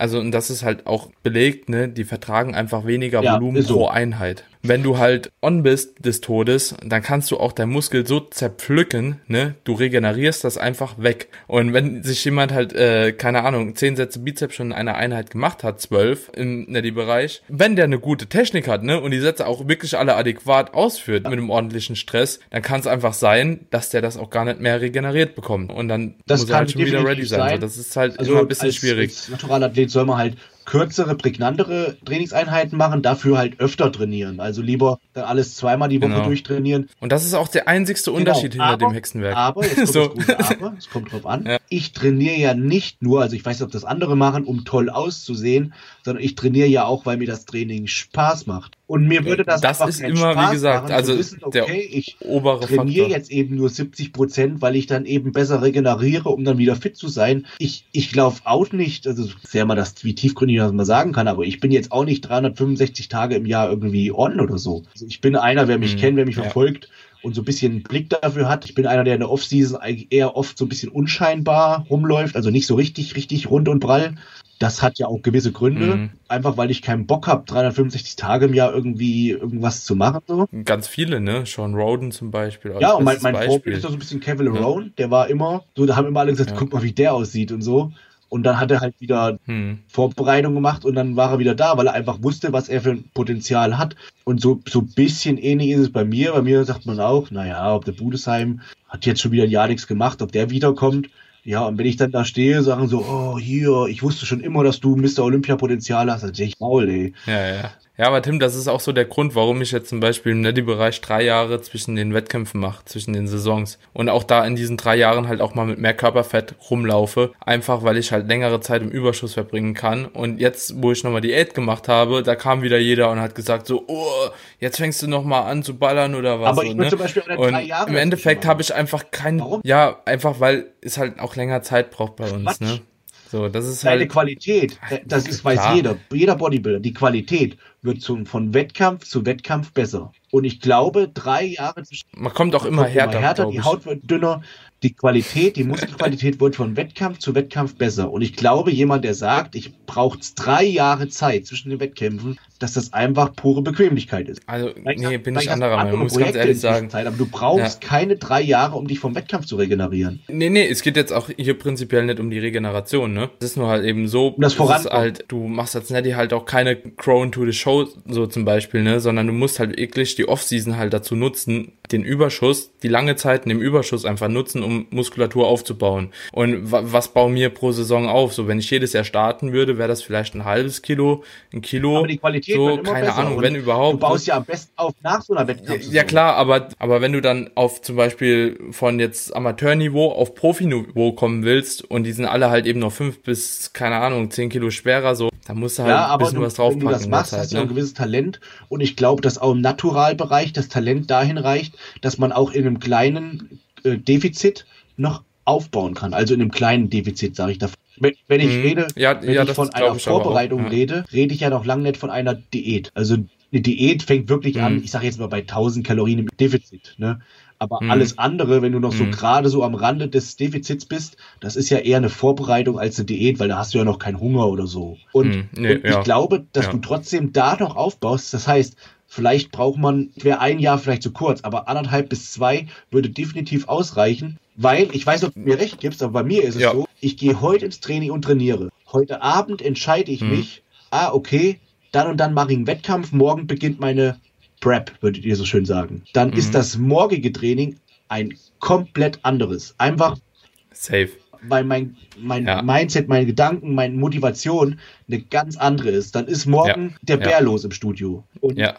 Also, und das ist halt auch belegt, ne, die vertragen einfach weniger Ja, Volumen ist so. pro Einheit. Wenn du halt on bist des Todes, dann kannst du auch deinen Muskel so zerpflücken, ne, du regenerierst das einfach weg. Und wenn sich jemand halt, keine Ahnung, 10 Sätze Bizeps schon in einer Einheit gemacht hat, 12 im Netty-Bereich, wenn der eine gute Technik hat, ne, und die Sätze auch wirklich alle adäquat ausführt mit einem ordentlichen Stress, dann kann es einfach sein, dass der das auch gar nicht mehr regeneriert bekommt. Und dann Das muss er kann halt schon wieder ready definitiv sein. So, sein. das ist halt Also immer ein bisschen als schwierig. Naturalathlet soll man halt kürzere, prägnantere Trainingseinheiten machen, dafür halt öfter trainieren. Also lieber dann alles zweimal die Woche Genau. durchtrainieren. Und das ist auch der einzigste Unterschied hinter dem Hexenwerk. Aber, jetzt kommt So. das große Aber, es kommt drauf an. Ja. Ich trainiere ja nicht nur, also ich weiß nicht, ob das andere machen, um toll auszusehen, sondern ich trainiere ja auch, weil mir das Training Spaß macht. Und mir würde das Das einfach ist keinen immer, wie Spaß gesagt, machen, also zu wissen, der okay, ich obere trainiere Faktor. jetzt eben nur 70%, weil ich dann eben besser regeneriere, um dann wieder fit zu sein. Ich laufe auch nicht, also sehr mal das, wie tiefgründig das man sagen kann, aber ich bin jetzt auch nicht 365 Tage im Jahr irgendwie on oder so. Also ich bin einer, wer mich kennt, wer mich verfolgt und so ein bisschen Blick dafür hat. Ich bin einer, der in der Offseason eher oft so ein bisschen unscheinbar rumläuft, also nicht so richtig rund und prall. Das hat ja auch gewisse Gründe, einfach weil ich keinen Bock habe, 365 Tage im Jahr irgendwie irgendwas zu machen. So. Ganz viele, ne? Sean Roden zum Beispiel. Ja, und mein Vorbild ist doch so ein bisschen Kevin Rowan, der war immer, so, da haben immer alle gesagt, guck mal, wie der aussieht und so. Und dann hat er halt wieder Vorbereitung gemacht und dann war er wieder da, weil er einfach wusste, was er für ein Potenzial hat. Und so ein bisschen ähnlich ist es bei mir. Bei mir sagt man auch, naja, ob der Budesheim hat jetzt schon wieder ein Jahr nichts gemacht, ob der wiederkommt. Ja, und wenn ich dann da stehe, sagen so, oh, hier, ich wusste schon immer, dass du Mr. Olympia-Potenzial hast, dann sag ich, faul, ey. Ja. Ja, aber Tim, das ist auch so der Grund, warum ich jetzt zum Beispiel im Netty-Bereich 3 Jahre zwischen den Wettkämpfen mache, zwischen den Saisons. Und auch da in diesen 3 Jahren halt auch mal mit mehr Körperfett rumlaufe. Einfach, weil ich halt längere Zeit im Überschuss verbringen kann. Und jetzt, wo ich nochmal Diät gemacht habe, da kam wieder jeder und hat gesagt so, oh, jetzt fängst du nochmal an zu ballern oder was. Aber ich so, würde ne? zum Beispiel auch Und 3 Jahre im Endeffekt machen. habe ich einfach keinen... Warum? Ja, einfach, weil es halt auch länger Zeit braucht bei uns, Quatsch. ne? So, das ist Deine halt... Qualität, das ist, weiß Klar. jeder Bodybuilder, die Qualität wird von Wettkampf zu Wettkampf besser. Und ich glaube, 3 Jahre zwischen Man kommt auch immer härter, glaub die ich. Haut wird dünner, die Qualität, die Muskelqualität wird von Wettkampf zu Wettkampf besser. Und ich glaube, jemand, der sagt, ich brauche 3 Jahre Zeit zwischen den Wettkämpfen, dass das einfach pure Bequemlichkeit ist. Also, Vielleicht nee, hast- bin vielleicht ich hast du anderer Meinung, andere muss ganz Projekte ehrlich in der sagen. Zwischenzeit, aber du brauchst keine 3 Jahre, um dich vom Wettkampf zu regenerieren. Nee, es geht jetzt auch hier prinzipiell nicht um die Regeneration, ne? Es ist nur halt eben so, das es ist Vorankommen. halt, du machst als Netty halt auch keine Crown to the Show, so zum Beispiel, ne? Sondern du musst halt wirklich die Off-Season halt dazu nutzen, den Überschuss, die lange Zeit in dem Überschuss einfach nutzen, um Muskulatur aufzubauen. Und was bauen wir pro Saison auf? So, wenn ich jedes Jahr starten würde, wäre das vielleicht ein halbes Kilo, ein Kilo. Aber die Qualität so, wird immer keine besser. Ahnung, Und wenn überhaupt. Du baust ja am besten auf nach so einer Wettkampfsaison. Ja klar, aber wenn du dann auf zum Beispiel von jetzt Amateurniveau auf Profiniveau kommen willst und die sind alle halt eben noch 5 bis, keine Ahnung, 10 Kilo schwerer, so, dann musst du halt Ja, ein aber bisschen was wenn du draufpacken das in der machst, Zeit, hast du ja ein ne? gewisses Talent. Und ich glaube, dass auch im Naturalbereich das Talent dahin reicht, dass man auch in einem kleinen Defizit noch aufbauen kann. Also in einem kleinen Defizit, sage ich davon. Wenn ich rede, wenn ich das von glaub einer ich aber auch, Vorbereitung ja. rede ich ja noch lange nicht von einer Diät. Also eine Diät fängt wirklich an, ich sage jetzt mal bei 1000 Kalorien im Defizit, ne? Aber alles andere, wenn du noch so gerade so am Rande des Defizits bist, das ist ja eher eine Vorbereitung als eine Diät, weil da hast du ja noch keinen Hunger oder so. Und ich glaube, dass du trotzdem da noch aufbaust. Das heißt, vielleicht wäre ein Jahr vielleicht zu kurz, aber 1,5 bis 2 würde definitiv ausreichen, weil, ich weiß nicht, ob du mir recht gibst, aber bei mir ist es so, ich gehe heute ins Training und trainiere. Heute Abend entscheide ich mich, okay, dann und dann mache ich einen Wettkampf, morgen beginnt meine Prep, würdet ihr so schön sagen. Dann ist das morgige Training ein komplett anderes. Einfach, Safe. weil mein Mindset, meine Gedanken, meine Motivation eine ganz andere ist. Dann ist morgen der Bär los im Studio. Und ja,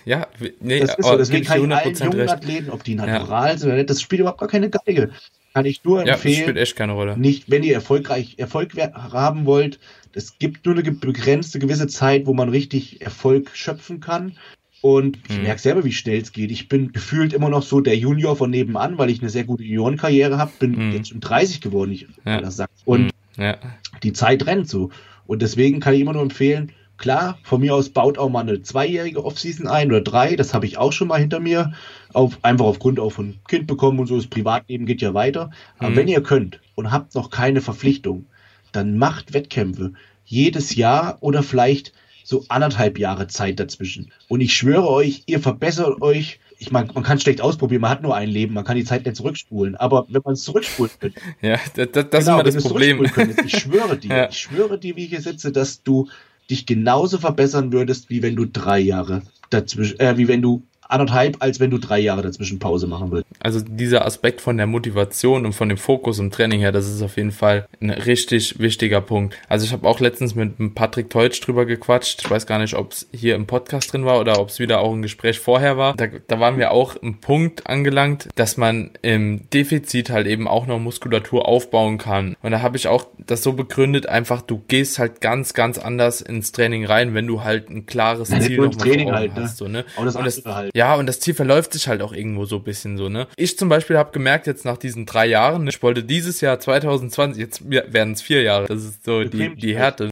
nee, das ist so. Deswegen kann ich allen 100% jungen recht. Athleten, ob die natural sind oder nicht, das spielt überhaupt gar keine Geige. Kann ich nur Ja, das empfehlen. spielt echt keine Rolle. Nicht, wenn ihr Erfolg haben wollt, es gibt nur eine begrenzte gewisse Zeit, wo man richtig Erfolg schöpfen kann. Und ich merke selber, wie schnell es geht. Ich bin gefühlt immer noch so der Junior von nebenan, weil ich eine sehr gute Juniorenkarriere habe. Bin jetzt schon 30 geworden, das sagt. Und die Zeit rennt so. Und deswegen kann ich immer nur empfehlen, klar, von mir aus baut auch mal eine 2-jährige Offseason ein oder 3. Das habe ich auch schon mal hinter mir. Einfach aufgrund auch von Kind bekommen und so. Das Privatleben geht ja weiter. Aber wenn ihr könnt und habt noch keine Verpflichtung, dann macht Wettkämpfe. jedes Jahr oder vielleicht so 1,5 Jahre Zeit dazwischen. Und ich schwöre euch, ihr verbessert euch. Ich meine, man kann es schlecht ausprobieren, man hat nur ein Leben, man kann die Zeit nicht zurückspulen. Aber wenn man es zurückspulen könnte, ja, das ist immer das Problem. Könntest, ich schwöre dir, wie ich hier sitze, dass du dich genauso verbessern würdest, wie wenn du 3 Jahre dazwischen, wie wenn du 1,5, als wenn du 3 Jahre dazwischen Pause machen würdest. Also dieser Aspekt von der Motivation und von dem Fokus im Training her, das ist auf jeden Fall ein richtig wichtiger Punkt. Also ich habe auch letztens mit Patrick Teutsch drüber gequatscht. Ich weiß gar nicht, ob es hier im Podcast drin war oder ob es wieder auch ein Gespräch vorher war. Da waren wir auch im Punkt angelangt, dass man im Defizit halt eben auch noch Muskulatur aufbauen kann. Und da habe ich auch das so begründet, einfach du gehst halt ganz, ganz anders ins Training rein, wenn du halt ein klares Ziel noch mal vor Augen hast. So, ne? Ja, und das Ziel verläuft sich halt auch irgendwo so ein bisschen so, ne? Ich zum Beispiel habe gemerkt, jetzt nach diesen 3 Jahren, ich wollte dieses Jahr 2020, jetzt werden es 4 Jahre, das ist so die Härte.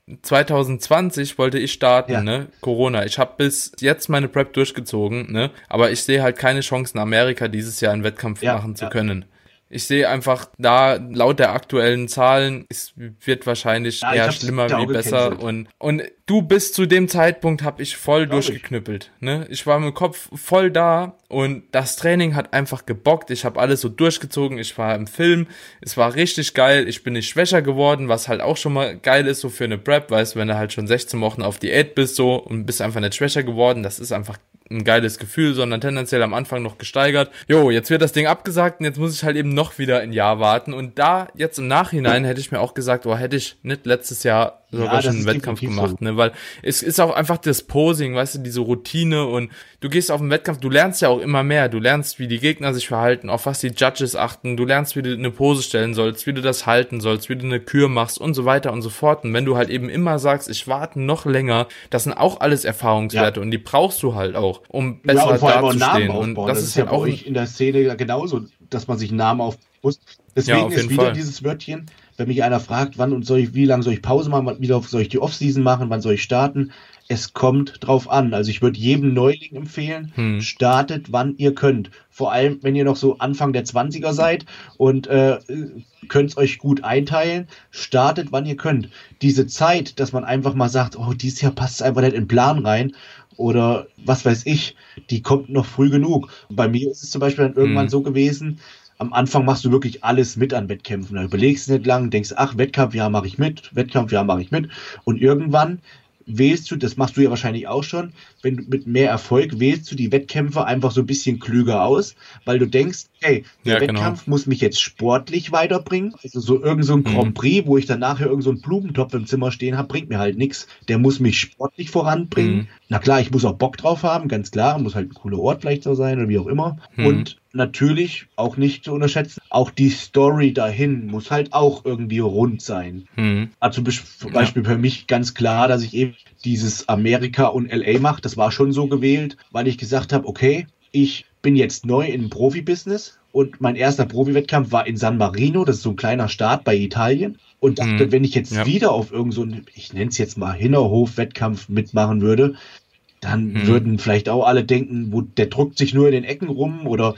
2020 wollte ich starten, ne? Corona. Ich habe bis jetzt meine Prep durchgezogen, ne? Aber ich sehe halt keine Chancen, Amerika dieses Jahr einen Wettkampf machen zu können. Ich sehe einfach da, laut der aktuellen Zahlen, es wird wahrscheinlich eher schlimmer wie besser. Und du bis zu dem Zeitpunkt habe ich voll durchgeknüppelt. Ne? Ich war mit dem Kopf voll da und das Training hat einfach gebockt. Ich habe alles so durchgezogen. Ich war im Film. Es war richtig geil. Ich bin nicht schwächer geworden, was halt auch schon mal geil ist, so für eine Prep. Weißt du, wenn du halt schon 16 Wochen auf Diät bist so und bist einfach nicht schwächer geworden, das ist einfach ein geiles Gefühl, sondern tendenziell am Anfang noch gesteigert. Jo, jetzt wird das Ding abgesagt und jetzt muss ich halt eben noch wieder ein Jahr warten. Und da jetzt im Nachhinein hätte ich mir auch gesagt, hätte ich nicht letztes Jahr sogar schon einen Wettkampf gemacht, ne, weil es ist auch einfach das Posing, weißt du, diese Routine und du gehst auf den Wettkampf, du lernst ja auch immer mehr, du lernst, wie die Gegner sich verhalten, auf was die Judges achten, du lernst, wie du eine Pose stellen sollst, wie du das halten sollst, wie du eine Kür machst und so weiter und so fort und wenn du halt eben immer sagst, ich warte noch länger, das sind auch alles Erfahrungswerte und die brauchst du halt auch, um besser dazustehen und das ist halt ja auch in der Szene genauso, dass man sich einen Namen aufbauen muss. Deswegen ist wieder dieses Wörtchen, wenn mich einer fragt, wie lange soll ich Pause machen, wie soll ich die Offseason machen, wann soll ich starten? Es kommt drauf an. Also ich würde jedem Neuling empfehlen, startet, wann ihr könnt. Vor allem, wenn ihr noch so Anfang der 20er seid und könnt es euch gut einteilen, startet, wann ihr könnt. Diese Zeit, dass man einfach mal sagt, dieses Jahr passt es einfach nicht in den Plan rein oder was weiß ich, die kommt noch früh genug. Bei mir ist es zum Beispiel dann irgendwann so gewesen, am Anfang machst du wirklich alles mit an Wettkämpfen. Da überlegst du nicht lang, denkst, Wettkampf, ja, mache ich mit. Wettkampf, ja, mache ich mit. Und irgendwann wählst du, das machst du ja wahrscheinlich auch schon, wenn du mit mehr Erfolg wählst du die Wettkämpfe einfach so ein bisschen klüger aus, weil du denkst, hey, der Wettkampf muss mich jetzt sportlich weiterbringen. Also so irgend so ein Grand Prix, wo ich dann nachher irgend so einen Blumentopf im Zimmer stehen habe, bringt mir halt nichts. Der muss mich sportlich voranbringen. Na klar, ich muss auch Bock drauf haben, ganz klar. Muss halt ein cooler Ort vielleicht so sein oder wie auch immer. Und natürlich auch nicht zu unterschätzen, auch die Story dahin muss halt auch irgendwie rund sein. Also zum Beispiel für mich ganz klar, dass ich eben dieses Amerika und LA mache. Das war schon so gewählt, weil ich gesagt habe, okay, ich bin jetzt neu im Profibusiness und mein erster Profi-Wettkampf war in San Marino, das ist so ein kleiner Staat bei Italien. Und dachte, wenn ich jetzt wieder auf irgend so einen, ich nenne es jetzt mal Hinterhof-Wettkampf mitmachen würde, dann würden vielleicht auch alle denken, der drückt sich nur in den Ecken rum oder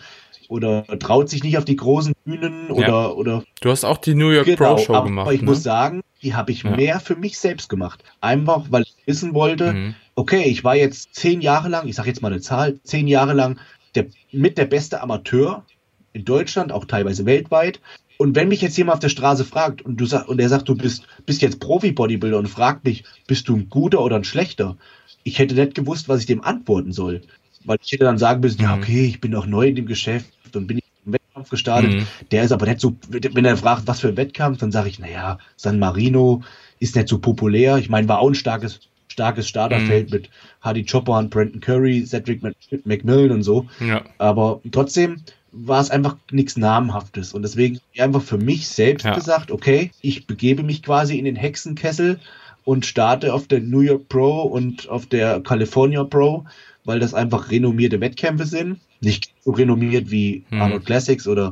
traut sich nicht auf die großen Bühnen oder. Du hast auch die New York Pro Show gemacht. Aber ich muss sagen, die habe ich mehr für mich selbst gemacht. Einfach, weil ich wissen wollte, okay, ich war jetzt 10 Jahre lang, ich sage jetzt mal eine Zahl, 10 Jahre lang der beste Amateur in Deutschland, auch teilweise weltweit. Und wenn mich jetzt jemand auf der Straße fragt und er sagt, du bist jetzt Profi-Bodybuilder und fragt mich, bist du ein guter oder ein schlechter? Ich hätte nicht gewusst, was ich dem antworten soll. Weil ich hätte dann sagen müssen, ja, okay, ich bin auch neu in dem Geschäft und bin im Wettkampf gestartet. Der ist aber nicht so, wenn er fragt, was für ein Wettkampf, dann sage ich, naja, San Marino ist nicht so populär. Ich meine, war auch ein starkes Starterfeld mit Hardy Chopper und Brandon Curry, Cedric McMillan und so. Ja. Aber trotzdem war es einfach nichts Namhaftes. Und deswegen habe ich einfach für mich selbst gesagt, okay, ich begebe mich quasi in den Hexenkessel und starte auf der New York Pro und auf der California Pro, weil das einfach renommierte Wettkämpfe sind. Nicht so renommiert wie Arnold Classics oder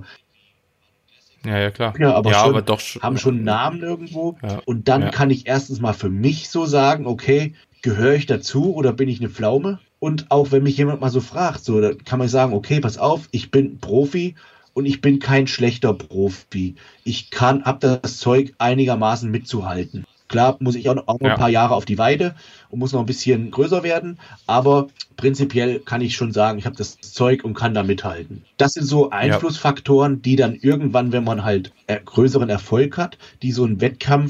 ja, klar. Ja, aber, aber doch haben schon einen Namen irgendwo. Ja. Und dann kann ich erstens mal für mich so sagen, okay, gehöre ich dazu oder bin ich eine Pflaume? Und auch wenn mich jemand mal so fragt, so, da kann man sagen, okay, pass auf, ich bin Profi und ich bin kein schlechter Profi. Ich habe das Zeug einigermaßen mitzuhalten. Klar muss ich auch noch ein paar Jahre auf die Weide und muss noch ein bisschen größer werden, aber prinzipiell kann ich schon sagen, ich habe das Zeug und kann da mithalten. Das sind so Einflussfaktoren, die dann irgendwann, wenn man halt größeren Erfolg hat, die so eine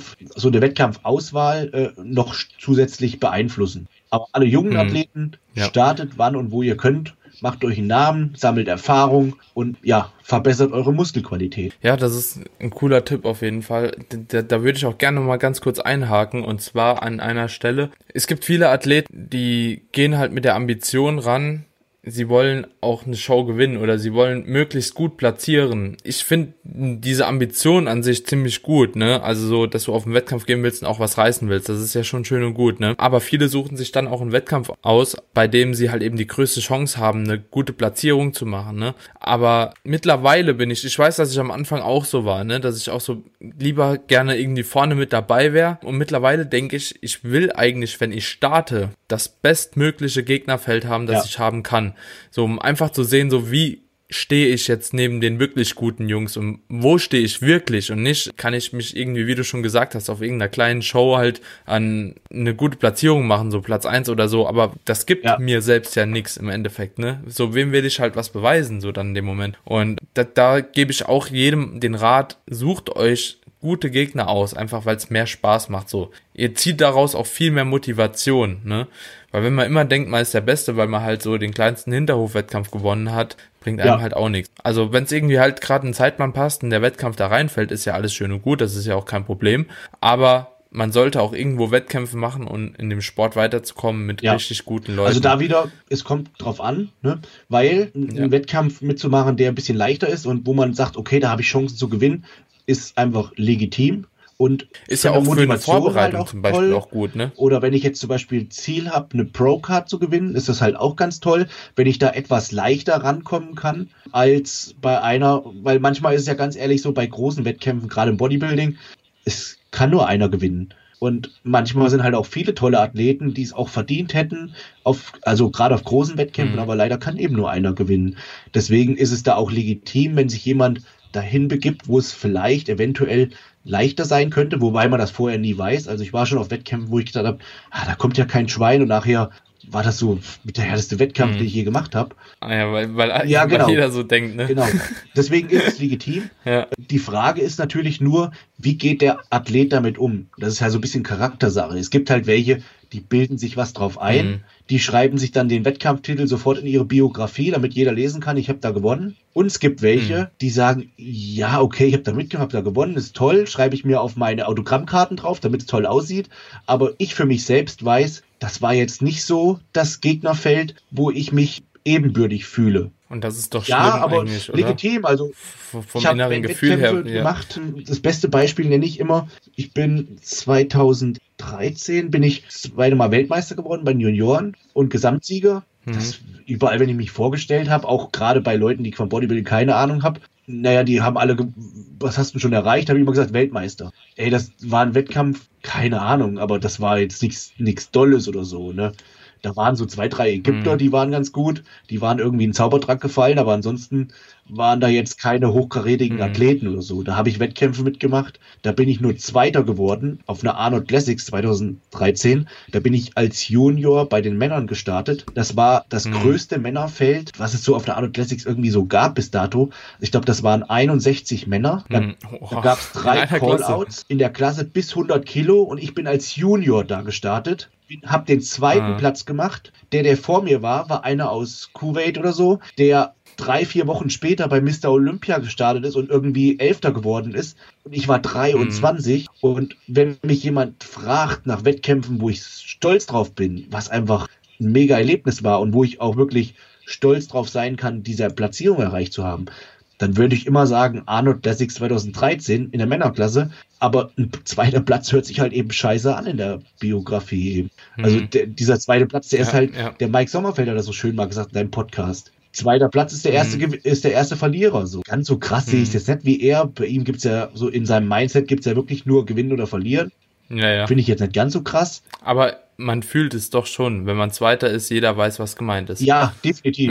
Wettkampfauswahl noch zusätzlich beeinflussen. Aber alle jungen Athleten, startet wann und wo ihr könnt, macht euch einen Namen, sammelt Erfahrung und verbessert eure Muskelqualität. Ja, das ist ein cooler Tipp auf jeden Fall. Da würde ich auch gerne noch mal ganz kurz einhaken, und zwar an einer Stelle. Es gibt viele Athleten, die gehen halt mit der Ambition ran, sie wollen auch eine Show gewinnen oder sie wollen möglichst gut platzieren. Ich finde diese Ambition an sich ziemlich gut, ne? Also so, dass du auf den Wettkampf gehen willst und auch was reißen willst, das ist ja schon schön und gut, ne? Aber viele suchen sich dann auch einen Wettkampf aus, bei dem sie halt eben die größte Chance haben, eine gute Platzierung zu machen, ne? Aber mittlerweile ich weiß, dass ich am Anfang auch so war, ne? Dass ich auch so lieber gerne irgendwie vorne mit dabei wäre, und mittlerweile denke ich, ich will eigentlich, wenn ich starte, das bestmögliche Gegnerfeld haben, das ich haben kann. So, um einfach zu sehen, so wie stehe ich jetzt neben den wirklich guten Jungs und wo stehe ich wirklich, und nicht kann ich mich irgendwie, wie du schon gesagt hast, auf irgendeiner kleinen Show halt an eine gute Platzierung machen, so Platz 1 oder so, aber das gibt mir selbst ja nichts im Endeffekt, ne? So, wem will ich halt was beweisen, so dann in dem Moment. Und da gebe ich auch jedem den Rat, sucht euch gute Gegner aus, einfach weil es mehr Spaß macht, so. Ihr zieht daraus auch viel mehr Motivation, ne? Weil wenn man immer denkt, man ist der Beste, weil man halt so den kleinsten Hinterhofwettkampf gewonnen hat, bringt einem halt auch nichts. Also wenn es irgendwie halt gerade ein Zeitplan passt und der Wettkampf da reinfällt, ist ja alles schön und gut, das ist ja auch kein Problem. Aber man sollte auch irgendwo Wettkämpfe machen, um in dem Sport weiterzukommen mit richtig guten Leuten. Also da wieder, es kommt drauf an, ne? Weil einen Wettkampf mitzumachen, der ein bisschen leichter ist und wo man sagt, okay, da habe ich Chancen zu gewinnen, ist einfach legitim. Und ist ja auch für eine Vorbereitung halt zum Beispiel auch gut, ne? Oder wenn ich jetzt zum Beispiel Ziel habe, eine Pro-Card zu gewinnen, ist das halt auch ganz toll, wenn ich da etwas leichter rankommen kann als bei einer, weil manchmal ist es ja ganz ehrlich so, bei großen Wettkämpfen, gerade im Bodybuilding, es kann nur einer gewinnen. Und manchmal sind halt auch viele tolle Athleten, die es auch verdient hätten, also gerade auf großen Wettkämpfen, aber leider kann eben nur einer gewinnen. Deswegen ist es da auch legitim, wenn sich jemand dahin begibt, wo es vielleicht eventuell leichter sein könnte, wobei man das vorher nie weiß. Also ich war schon auf Wettkämpfen, wo ich gedacht habe, da kommt ja kein Schwein, und nachher war das so mit der härteste Wettkampf, den ich je gemacht habe. Weil jeder so denkt, ne? Genau. Deswegen ist es legitim. Die Frage ist natürlich nur, wie geht der Athlet damit um? Das ist halt so ein bisschen Charaktersache. Es gibt halt welche, die bilden sich was drauf ein, die schreiben sich dann den Wettkampftitel sofort in ihre Biografie, damit jeder lesen kann, ich habe da gewonnen. Und es gibt welche, die sagen, ja, okay, ich habe da mitgemacht, habe da gewonnen, ist toll, schreibe ich mir auf meine Autogrammkarten drauf, damit es toll aussieht. Aber ich für mich selbst weiß, das war jetzt nicht so das Gegnerfeld, wo ich mich ebenbürtig fühle. Und das ist doch schlimm eigentlich, oder? Legitim, also vom inneren Gefühl her gemacht. Das beste Beispiel nenne ich immer, ich bin 2013 zweite Mal Weltmeister geworden bei den Junioren und Gesamtsieger. Das überall, wenn ich mich vorgestellt habe, auch gerade bei Leuten, die von Bodybuilding keine Ahnung haben, die haben alle, was hast du schon erreicht? Habe ich immer gesagt, Weltmeister. Ey, das war ein Wettkampf, keine Ahnung, aber das war jetzt nichts Dolles oder so, ne? Da waren so 2, 3 Ägypter, die waren ganz gut. Die waren irgendwie in den Zaubertrank gefallen, aber ansonsten waren da jetzt keine hochkarätigen Athleten oder so. Da habe ich Wettkämpfe mitgemacht. Da bin ich nur Zweiter geworden auf einer Arnold Classics 2013. Da bin ich als Junior bei den Männern gestartet. Das war das größte Männerfeld, was es so auf der Arnold Classics irgendwie so gab bis dato. Ich glaube, das waren 61 Männer. Da gab es 3 Callouts in der Klasse bis 100 Kilo und ich bin als Junior da gestartet. Hab den zweiten Platz gemacht. Der vor mir war einer aus Kuwait oder so, der 3, 4 Wochen später bei Mr. Olympia gestartet ist und irgendwie Elfter geworden ist. Und ich war 23. Und wenn mich jemand fragt nach Wettkämpfen, wo ich stolz drauf bin, was einfach ein mega Erlebnis war und wo ich auch wirklich stolz drauf sein kann, diese Platzierung erreicht zu haben, dann würde ich immer sagen, Arnold Classics 2013 in der Männerklasse, aber ein zweiter Platz hört sich halt eben scheiße an in der Biografie. Also dieser zweite Platz, der ist halt, der Mike Sommerfeld hat das so schön mal gesagt in deinem Podcast. Zweiter Platz ist der erste Verlierer. So ganz so krass sehe ich es jetzt nicht wie er. Bei ihm gibt es ja so in seinem Mindset gibt es ja wirklich nur gewinnen oder verlieren. Finde ich jetzt nicht ganz so krass. Aber man fühlt es doch schon, wenn man Zweiter ist, jeder weiß, was gemeint ist. Ja, definitiv. Ne?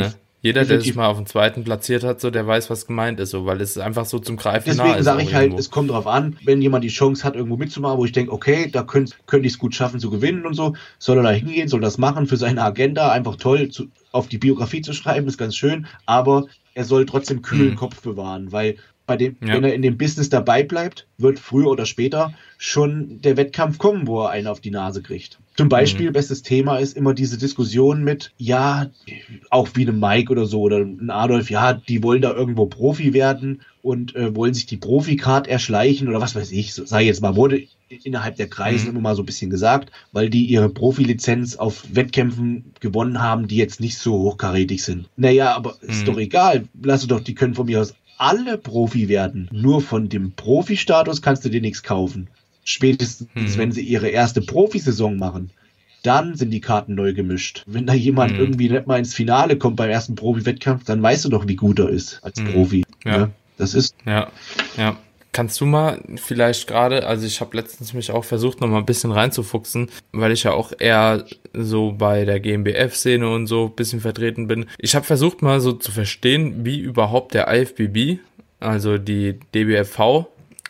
Jeder, der sich mal auf den zweiten platziert hat, so, der weiß, was gemeint ist, so, weil es einfach so zum Greifen nah ist. Deswegen sage ich halt, es kommt drauf an, wenn jemand die Chance hat, irgendwo mitzumachen, wo ich denke, okay, da könnte ich es gut schaffen zu gewinnen und so, soll er da hingehen, soll das machen für seine Agenda, einfach toll auf die Biografie zu schreiben, ist ganz schön, aber er soll trotzdem kühlen Kopf bewahren, weil wenn er in dem Business dabei bleibt, wird früher oder später schon der Wettkampf kommen, wo er einen auf die Nase kriegt. Zum Beispiel, bestes Thema ist immer diese Diskussion mit, ja, auch wie ein Mike oder so oder ein Adolf, ja, die wollen da irgendwo Profi werden und wollen sich die Profi-Card erschleichen oder was weiß ich, so, sag ich jetzt mal, wurde innerhalb der Kreise immer mal so ein bisschen gesagt, weil die ihre Profilizenz auf Wettkämpfen gewonnen haben, die jetzt nicht so hochkarätig sind. Naja, aber ist doch egal, lass doch, die können von mir aus alle Profi werden. Nur von dem Profi-Status kannst du dir nichts kaufen. Spätestens, wenn sie ihre erste Profisaison machen, dann sind die Karten neu gemischt. Wenn da jemand irgendwie nicht mal ins Finale kommt beim ersten Profi-Wettkampf, dann weißt du doch, wie gut er ist als Profi. Ja. Ja, das ist... Ja. Kannst du mal vielleicht gerade, also ich habe letztens mich auch versucht, noch mal ein bisschen reinzufuchsen, weil ich ja auch eher so bei der GmbF-Szene und so ein bisschen vertreten bin. Ich habe versucht mal so zu verstehen, wie überhaupt der IFBB, also die DBFV,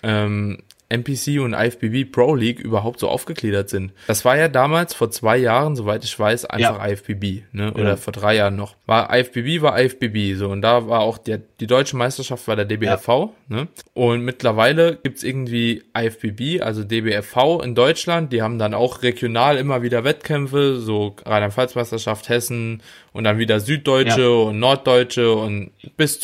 NPC und IFBB Pro League überhaupt so aufgegliedert sind. Das war ja damals vor 2 Jahren, soweit ich weiß, einfach IFBB, ne? Oder vor 3 Jahren noch. war IFBB, so, und da war auch die deutsche Meisterschaft war der DBFV, ne? Und mittlerweile gibt's irgendwie IFBB, also DBFV in Deutschland, die haben dann auch regional immer wieder Wettkämpfe, so Rheinland-Pfalz-Meisterschaft, Hessen und dann wieder Süddeutsche und Norddeutsche und bis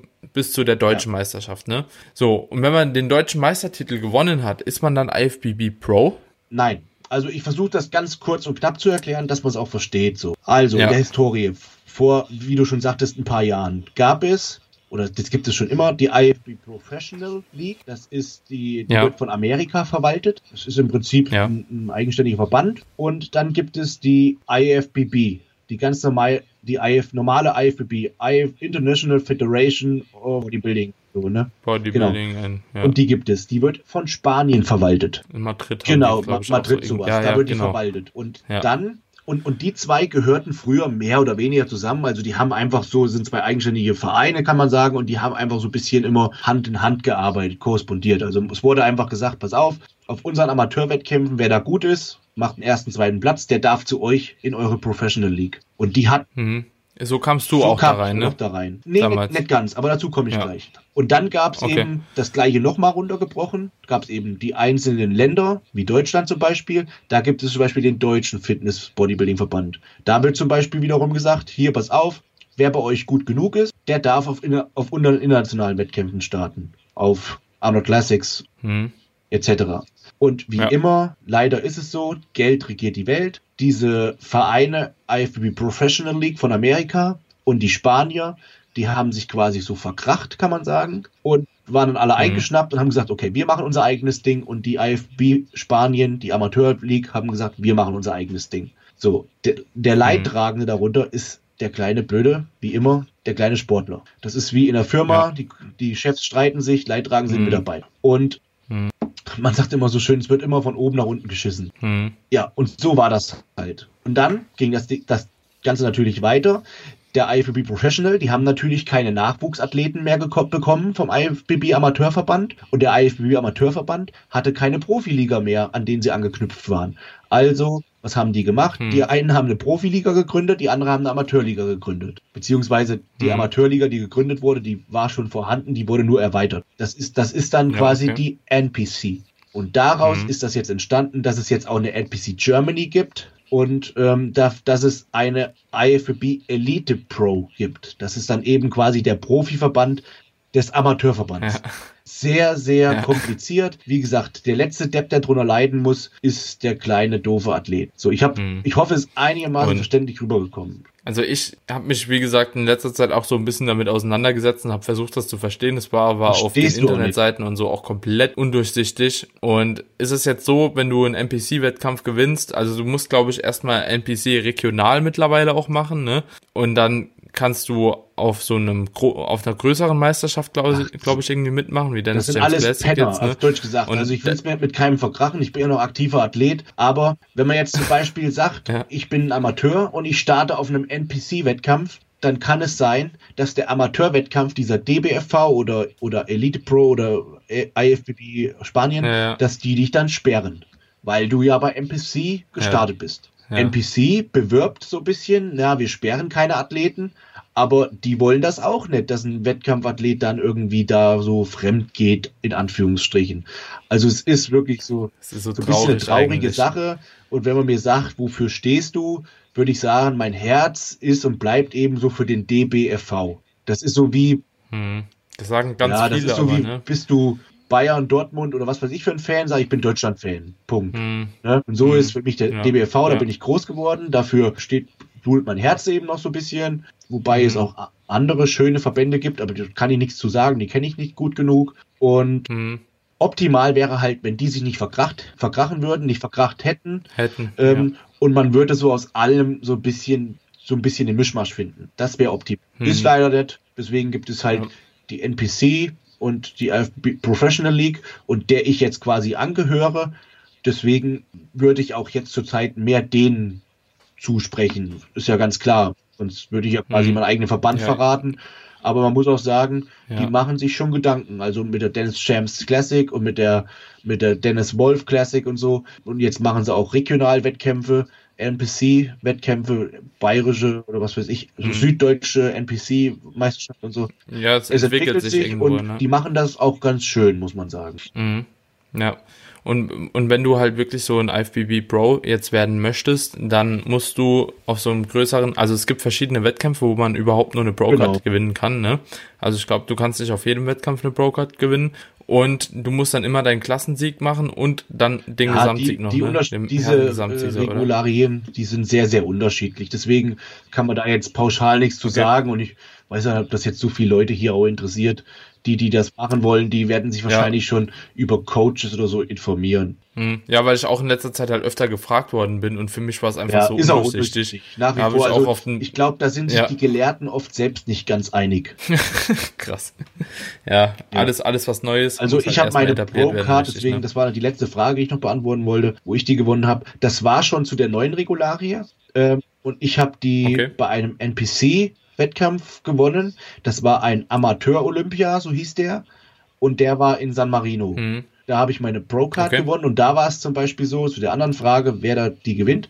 zu der deutschen Meisterschaft, ne? So, und wenn man den deutschen Meistertitel gewonnen hat, ist man dann IFBB Pro? Nein. Also ich versuche das ganz kurz und knapp zu erklären, dass man es auch versteht. So. Also in der Historie, vor, wie du schon sagtest, ein paar Jahren, gab es, oder das gibt es schon immer, die IFBB Professional League. Das ist die wird von Amerika verwaltet. Das ist im Prinzip ein eigenständiger Verband. Und dann gibt es die IFBB, die ganz normal, normale IFBB, International Federation of Bodybuilding. So, ne? Bodybuilding. Genau. Und die gibt es. Die wird von Spanien verwaltet. In Madrid. Genau, Madrid so sowas. Da wird die verwaltet. Und dann, und die zwei gehörten früher mehr oder weniger zusammen. Also die haben einfach so, sind 2 eigenständige Vereine, kann man sagen. Und die haben einfach so ein bisschen immer Hand in Hand gearbeitet, korrespondiert. Also es wurde einfach gesagt, pass auf unseren Amateurwettkämpfen, wer da gut ist, macht den 1., 2. Platz, der darf zu euch in eure Professional League. Und die hat... So kamst du auch da rein, ne? Da rein. Nee, nicht ganz, aber dazu komme ich gleich. Und dann gab es eben das gleiche nochmal runtergebrochen. Gab es eben die einzelnen Länder, wie Deutschland zum Beispiel. Da gibt es zum Beispiel den deutschen Fitness-Bodybuilding-Verband. Da wird zum Beispiel wiederum gesagt, hier, pass auf, wer bei euch gut genug ist, der darf auf internationalen Wettkämpfen starten. Auf Arnold Classics, etc. Und wie immer, leider ist es so, Geld regiert die Welt. Diese Vereine, IFBB Professional League von Amerika und die Spanier, die haben sich quasi so verkracht, kann man sagen, und waren dann alle eingeschnappt und haben gesagt, okay, wir machen unser eigenes Ding, und die IFBB Spanien, die Amateur League, haben gesagt, wir machen unser eigenes Ding. So, der Leidtragende darunter ist der kleine Blöde, wie immer, der kleine Sportler. Das ist wie in der Firma, die Chefs streiten sich, Leidtragende sind Mitarbeiter. Und man sagt immer so schön, es wird immer von oben nach unten geschissen. Ja, und so war das halt. Und dann ging das Ganze natürlich weiter. Der IFBB Professional, die haben natürlich keine Nachwuchsathleten mehr bekommen vom IFBB Amateurverband. Und der IFBB Amateurverband hatte keine Profiliga mehr, an denen sie angeknüpft waren. Also, was haben die gemacht? Die einen haben eine Profiliga gegründet, die anderen haben eine Amateurliga gegründet. Beziehungsweise die Amateurliga, die gegründet wurde, die war schon vorhanden, die wurde nur erweitert. Das ist dann quasi die NPC. Und daraus ist das jetzt entstanden, dass es jetzt auch eine NPC Germany gibt. Und dass es eine IFBB Elite Pro gibt. Das ist dann eben quasi der Profiverband des Amateurverbands. Ja. Sehr, sehr kompliziert. Wie gesagt, der letzte Depp, der drunter leiden muss, ist der kleine, doofe Athlet. So, ich hoffe, es ist einigermaßen verständlich rübergekommen. Also ich habe mich, wie gesagt, in letzter Zeit auch so ein bisschen damit auseinandergesetzt und habe versucht, das zu verstehen. Es war aber auf den Internetseiten und so auch komplett undurchsichtig. Und ist es jetzt so, wenn du einen NPC-Wettkampf gewinnst, also du musst, glaube ich, erstmal NPC regional mittlerweile auch machen, ne? Und dann kannst du auf einer größeren Meisterschaft, glaube ich, irgendwie mitmachen, wie Dennis James Classic. Das sind alles Penner, jetzt, ne? Auf Deutsch gesagt. Und also ich will es mir mit keinem verkrachen, ich bin ja noch aktiver Athlet, aber wenn man jetzt zum Beispiel sagt, ich bin ein Amateur und ich starte auf einem NPC-Wettkampf, dann kann es sein, dass der Amateurwettkampf dieser DBFV oder Elite Pro oder IFBB Spanien, dass die dich dann sperren, weil du ja bei NPC gestartet bist. Ja. NPC bewirbt so ein bisschen, wir sperren keine Athleten, aber die wollen das auch nicht, dass ein Wettkampfathlet dann irgendwie da so fremd geht, in Anführungsstrichen. Also es ist wirklich so ein bisschen eine traurige Sache. Und wenn man mir sagt, wofür stehst du, würde ich sagen, mein Herz ist und bleibt eben so für den DBFV. Das ist so wie... Das sagen ganz viele, das ist so aber, wie, ne? Bist du Bayern, Dortmund oder was weiß ich für ein Fan, sage ich bin Deutschland-Fan. Punkt. Ne? Und so ist für mich der DBFV, da bin ich groß geworden. Dafür blutet mein Herz eben noch so ein bisschen. Wobei es auch andere schöne Verbände gibt, aber da kann ich nichts zu sagen, die kenne ich nicht gut genug. Und optimal wäre halt, wenn die sich nicht verkrachen würden, nicht verkracht hätten. Und man würde so aus allem so ein bisschen den Mischmasch finden. Das wäre optimal. Ist leider nicht. Deswegen gibt es halt die NPC und die Professional League, und der ich jetzt quasi angehöre. Deswegen würde ich auch jetzt zurzeit mehr denen zusprechen. Ist ja ganz klar. Sonst würde ich ja quasi meinen eigenen Verband verraten. Aber man muss auch sagen, die machen sich schon Gedanken. Also mit der Dennis Champs Classic und mit der Dennis Wolf Classic und so. Und jetzt machen sie auch Regionalwettkämpfe, NPC-Wettkämpfe, bayerische oder was weiß ich, süddeutsche NPC-Meisterschaft und so. Ja, es entwickelt sich irgendwo. Und die machen das auch ganz schön, muss man sagen. Ja. Und wenn du halt wirklich so ein IFBB Pro jetzt werden möchtest, dann musst du auf so einem größeren, also es gibt verschiedene Wettkämpfe, wo man überhaupt nur eine Pro-Card gewinnen kann, ne? Also ich glaube, du kannst nicht auf jedem Wettkampf eine Pro-Card gewinnen, und du musst dann immer deinen Klassensieg machen und dann den Gesamtsieg noch. Diese Regularien, die sind sehr, sehr unterschiedlich. Deswegen kann man da jetzt pauschal nichts zu sagen, und ich weiß ja, ob das jetzt so viele Leute hier auch interessiert. Die das machen wollen, die werden sich wahrscheinlich schon über Coaches oder so informieren. Ja, weil ich auch in letzter Zeit halt öfter gefragt worden bin, und für mich war es einfach so ist auch undurchsichtig. Nach wie vor. Also ich glaube, da sind sich die Gelehrten oft selbst nicht ganz einig. Krass. Ja, alles was Neues. Also ich habe meine Pro-Card, deswegen, das war die letzte Frage, die ich noch beantworten wollte, wo ich die gewonnen habe. Das war schon zu der neuen Regularie. Und ich habe die bei einem NPC-Wettkampf gewonnen. Das war ein Amateur-Olympia, so hieß der. Und der war in San Marino. Da habe ich meine Pro-Card gewonnen. Und da war es zum Beispiel so, zu der anderen Frage, wer da die gewinnt,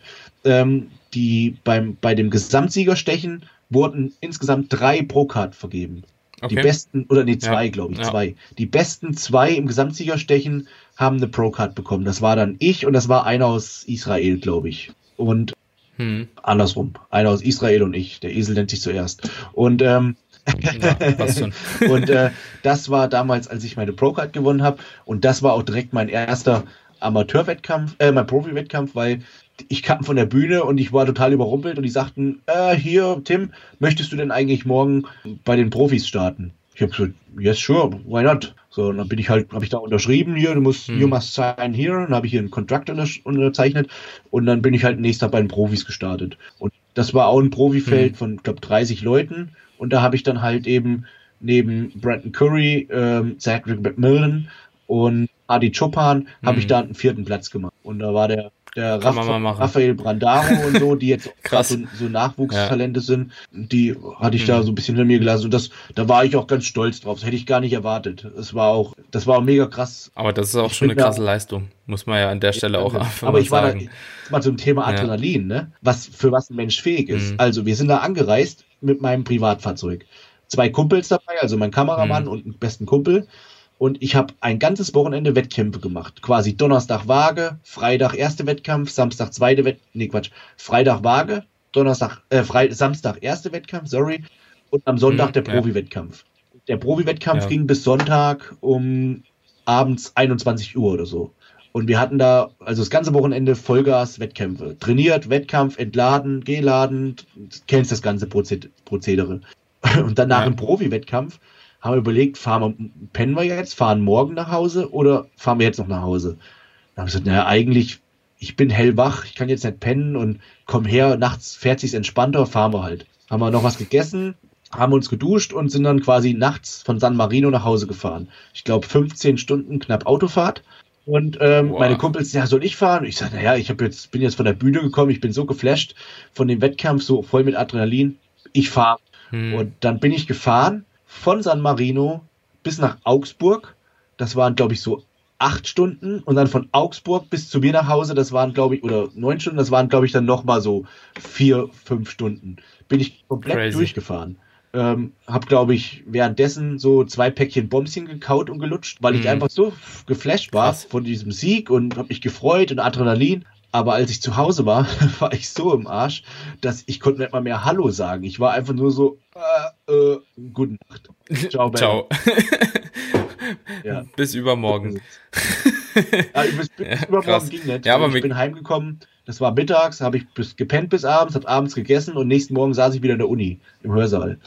bei dem Gesamtsiegerstechen wurden insgesamt 3 Pro-Card vergeben. Die besten, oder nee, 2, glaube ich, 2. Die besten 2 im Gesamtsiegerstechen haben eine Pro-Card bekommen. Das war dann ich, und das war einer aus Israel, glaube ich. Und andersrum. Einer aus Israel und ich. Der Esel nennt sich zuerst. Und und das war damals, als ich meine Pro-Card gewonnen habe. Und das war auch direkt mein erster Amateurwettkampf, mein Profi-Wettkampf, weil ich kam von der Bühne und ich war total überrumpelt, und die sagten, hier, Tim, möchtest du denn eigentlich morgen bei den Profis starten? Ich habe gesagt, yes, sure, why not? So, und dann habe ich da unterschrieben, hier, you must sign here, und habe ich hier einen Contract unterzeichnet, und dann bin ich halt nächster bei den Profis gestartet. Und das war auch ein Profifeld von, ich glaube, 30 Leuten, und da habe ich dann halt eben neben Brandon Curry, Zachary McMillan und Adi Chopin, habe ich da einen 4. Platz gemacht. Und da war der Rafael Brandaro und so, die jetzt so Nachwuchstalente sind, die hatte ich da so ein bisschen hinter mir gelassen, und da war ich auch ganz stolz drauf. Das hätte ich gar nicht erwartet. Das war auch mega krass. Aber das ist auch schon eine krasse Leistung, muss man ja an der Stelle auch einfach mal sagen. Aber mal zum Thema Adrenalin, ne? Für was ein Mensch fähig ist. Also wir sind da angereist mit meinem Privatfahrzeug. 2 Kumpels dabei, also mein Kameramann und einen besten Kumpel. Und ich habe ein ganzes Wochenende Wettkämpfe gemacht. Quasi Donnerstag Waage, Freitag erste Wettkampf, Samstag Freitag Waage, Samstag erste Wettkampf, und am Sonntag der Profi-Wettkampf. Der Profi-Wettkampf ging bis Sonntag um abends 21 Uhr oder so. Und wir hatten da, also das ganze Wochenende Vollgas Wettkämpfe. Trainiert, Wettkampf, entladen, geladen, kennst das ganze Prozedere. Und dann nach dem Profi-Wettkampf haben wir überlegt, pennen wir jetzt, fahren morgen nach Hause oder fahren wir jetzt noch nach Hause? Dann haben wir gesagt, eigentlich, ich bin hellwach, ich kann jetzt nicht pennen und komm her, nachts fährt sich's entspannter, fahren wir halt. Haben wir noch was gegessen, haben uns geduscht und sind dann quasi nachts von San Marino nach Hause gefahren. Ich glaube 15 Stunden knapp Autofahrt. Und meine Kumpels, soll ich fahren? Ich sage, bin jetzt von der Bühne gekommen, ich bin so geflasht von dem Wettkampf, so voll mit Adrenalin. Ich fahre. Und dann bin ich gefahren von San Marino bis nach Augsburg. Das waren, glaube ich, so 8 Stunden. Und dann von Augsburg bis zu mir nach Hause, das waren, glaube ich, oder 9 Stunden, das waren, glaube ich, dann nochmal so 4, 5 Stunden. Bin ich komplett durchgefahren. Hab, glaube ich, währenddessen so 2 Päckchen Bombschen gekaut und gelutscht, weil ich einfach so geflasht war von diesem Sieg und habe mich gefreut und Adrenalin. Aber als ich zu Hause war, war ich so im Arsch, dass ich konnte nicht mal mehr Hallo sagen. Ich war einfach nur so, gute Nacht. Ciao, Ben. Ciao. Ja. Bis übermorgen. Bis übermorgen ging nicht. Ja, aber ich bin heimgekommen, das war mittags, habe ich gepennt bis abends, habe abends gegessen und nächsten Morgen saß ich wieder in der Uni, im Hörsaal.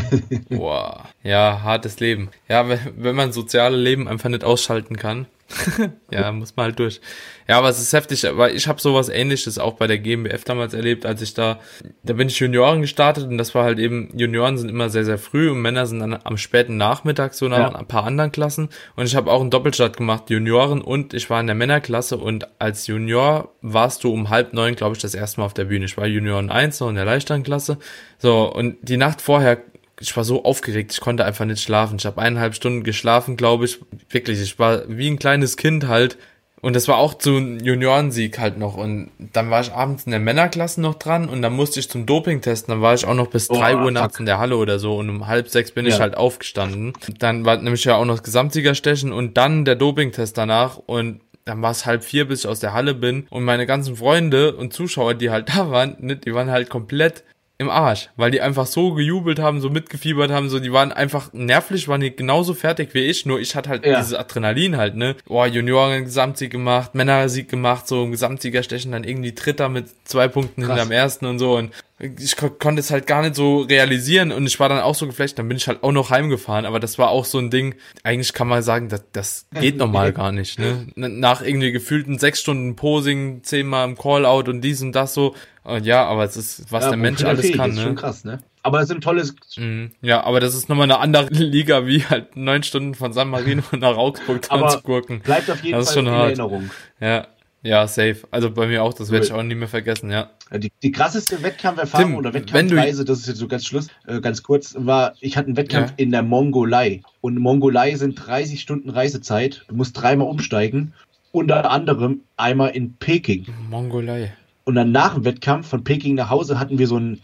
Boah, ja, hartes Leben. Ja, wenn man soziale Leben einfach nicht ausschalten kann, ja, muss man halt durch. Ja, aber es ist heftig, weil ich habe sowas Ähnliches auch bei der GmbF damals erlebt, als ich da bin ich Junioren gestartet und das war halt eben, Junioren sind immer sehr, sehr früh und Männer sind dann am späten Nachmittag so nach ein paar anderen Klassen und ich habe auch einen Doppelstart gemacht, Junioren und ich war in der Männerklasse und als Junior warst du um 8:30, glaube ich, das erste Mal auf der Bühne. Ich war Junioren 1 noch in der leichteren Klasse, so und die Nacht vorher ich war so aufgeregt, ich konnte einfach nicht schlafen. Ich habe 1,5 Stunden geschlafen, glaube ich. Wirklich, ich war wie ein kleines Kind halt. Und das war auch so ein Juniorensieg halt noch. Und dann war ich abends in der Männerklasse noch dran und dann musste ich zum Doping testen. Dann war ich auch noch bis 3 Uhr nachts in der Halle oder so und um 5:30 bin ich halt aufgestanden. Dann war nämlich ja auch noch das Gesamtsiegerstechen und dann der Dopingtest danach und dann war es 3:30, bis ich aus der Halle bin und meine ganzen Freunde und Zuschauer, die halt da waren, die waren halt komplett im Arsch, weil die einfach so gejubelt haben, so mitgefiebert haben, so die waren einfach nervlich, waren die genauso fertig wie ich, nur ich hatte halt dieses Adrenalin halt, ne? Boah, Junioren Gesamtsieg gemacht, Männersieg gemacht, so im Gesamtsiegerstechen dann irgendwie Dritter mit 2 Punkten hinterm ersten und so und ich konnte es halt gar nicht so realisieren und ich war dann auch so geflasht, dann bin ich halt auch noch heimgefahren, aber das war auch so ein Ding, eigentlich kann man sagen, das geht normal gar nicht, ne? Nach irgendwie gefühlten 6 Stunden Posing, 10-mal im Callout und dies und das so, und ja, aber es ist, was der Mensch alles kann, ne? Das ist schon krass, ne? Aber es ist ein tolles... Ja, aber das ist nochmal eine andere Liga, wie halt 9 Stunden von San Marino nach Augsburg dran zu gurken. Bleibt auf jeden Fall in Erinnerung. Ja, safe. Also bei mir auch, das werde ich auch nie mehr vergessen, ja. Die krasseste Wettkampferfahrung oder Wettkampfreise, das ist jetzt so ganz kurz, war, ich hatte einen Wettkampf in der Mongolei. Und Mongolei sind 30 Stunden Reisezeit. Du musst 3-mal umsteigen. Unter anderem einmal in Peking. Mongolei. Und dann nach dem Wettkampf von Peking nach Hause hatten wir so einen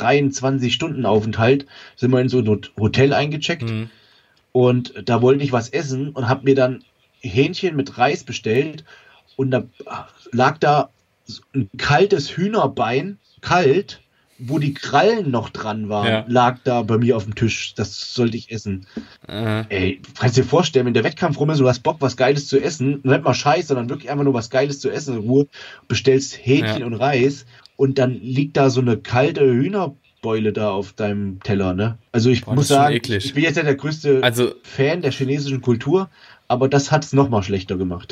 23-Stunden-Aufenthalt. Sind wir in so ein Hotel eingecheckt. Und da wollte ich was essen und habe mir dann Hähnchen mit Reis bestellt. Und da lag da ein kaltes Hühnerbein, kalt, wo die Krallen noch dran waren, lag da bei mir auf dem Tisch. Das sollte ich essen. Ey, kannst du dir vorstellen, wenn der Wettkampf rum ist, du hast Bock, was Geiles zu essen, nicht mal Scheiß, sondern wirklich einfach nur was Geiles zu essen, in Ruhe, bestellst Hähnchen und Reis und dann liegt da so eine kalte Hühnerbeule da auf deinem Teller, ne? Also ich muss sagen, ich bin jetzt ja der größte Fan der chinesischen Kultur, aber das hat es nochmal schlechter gemacht.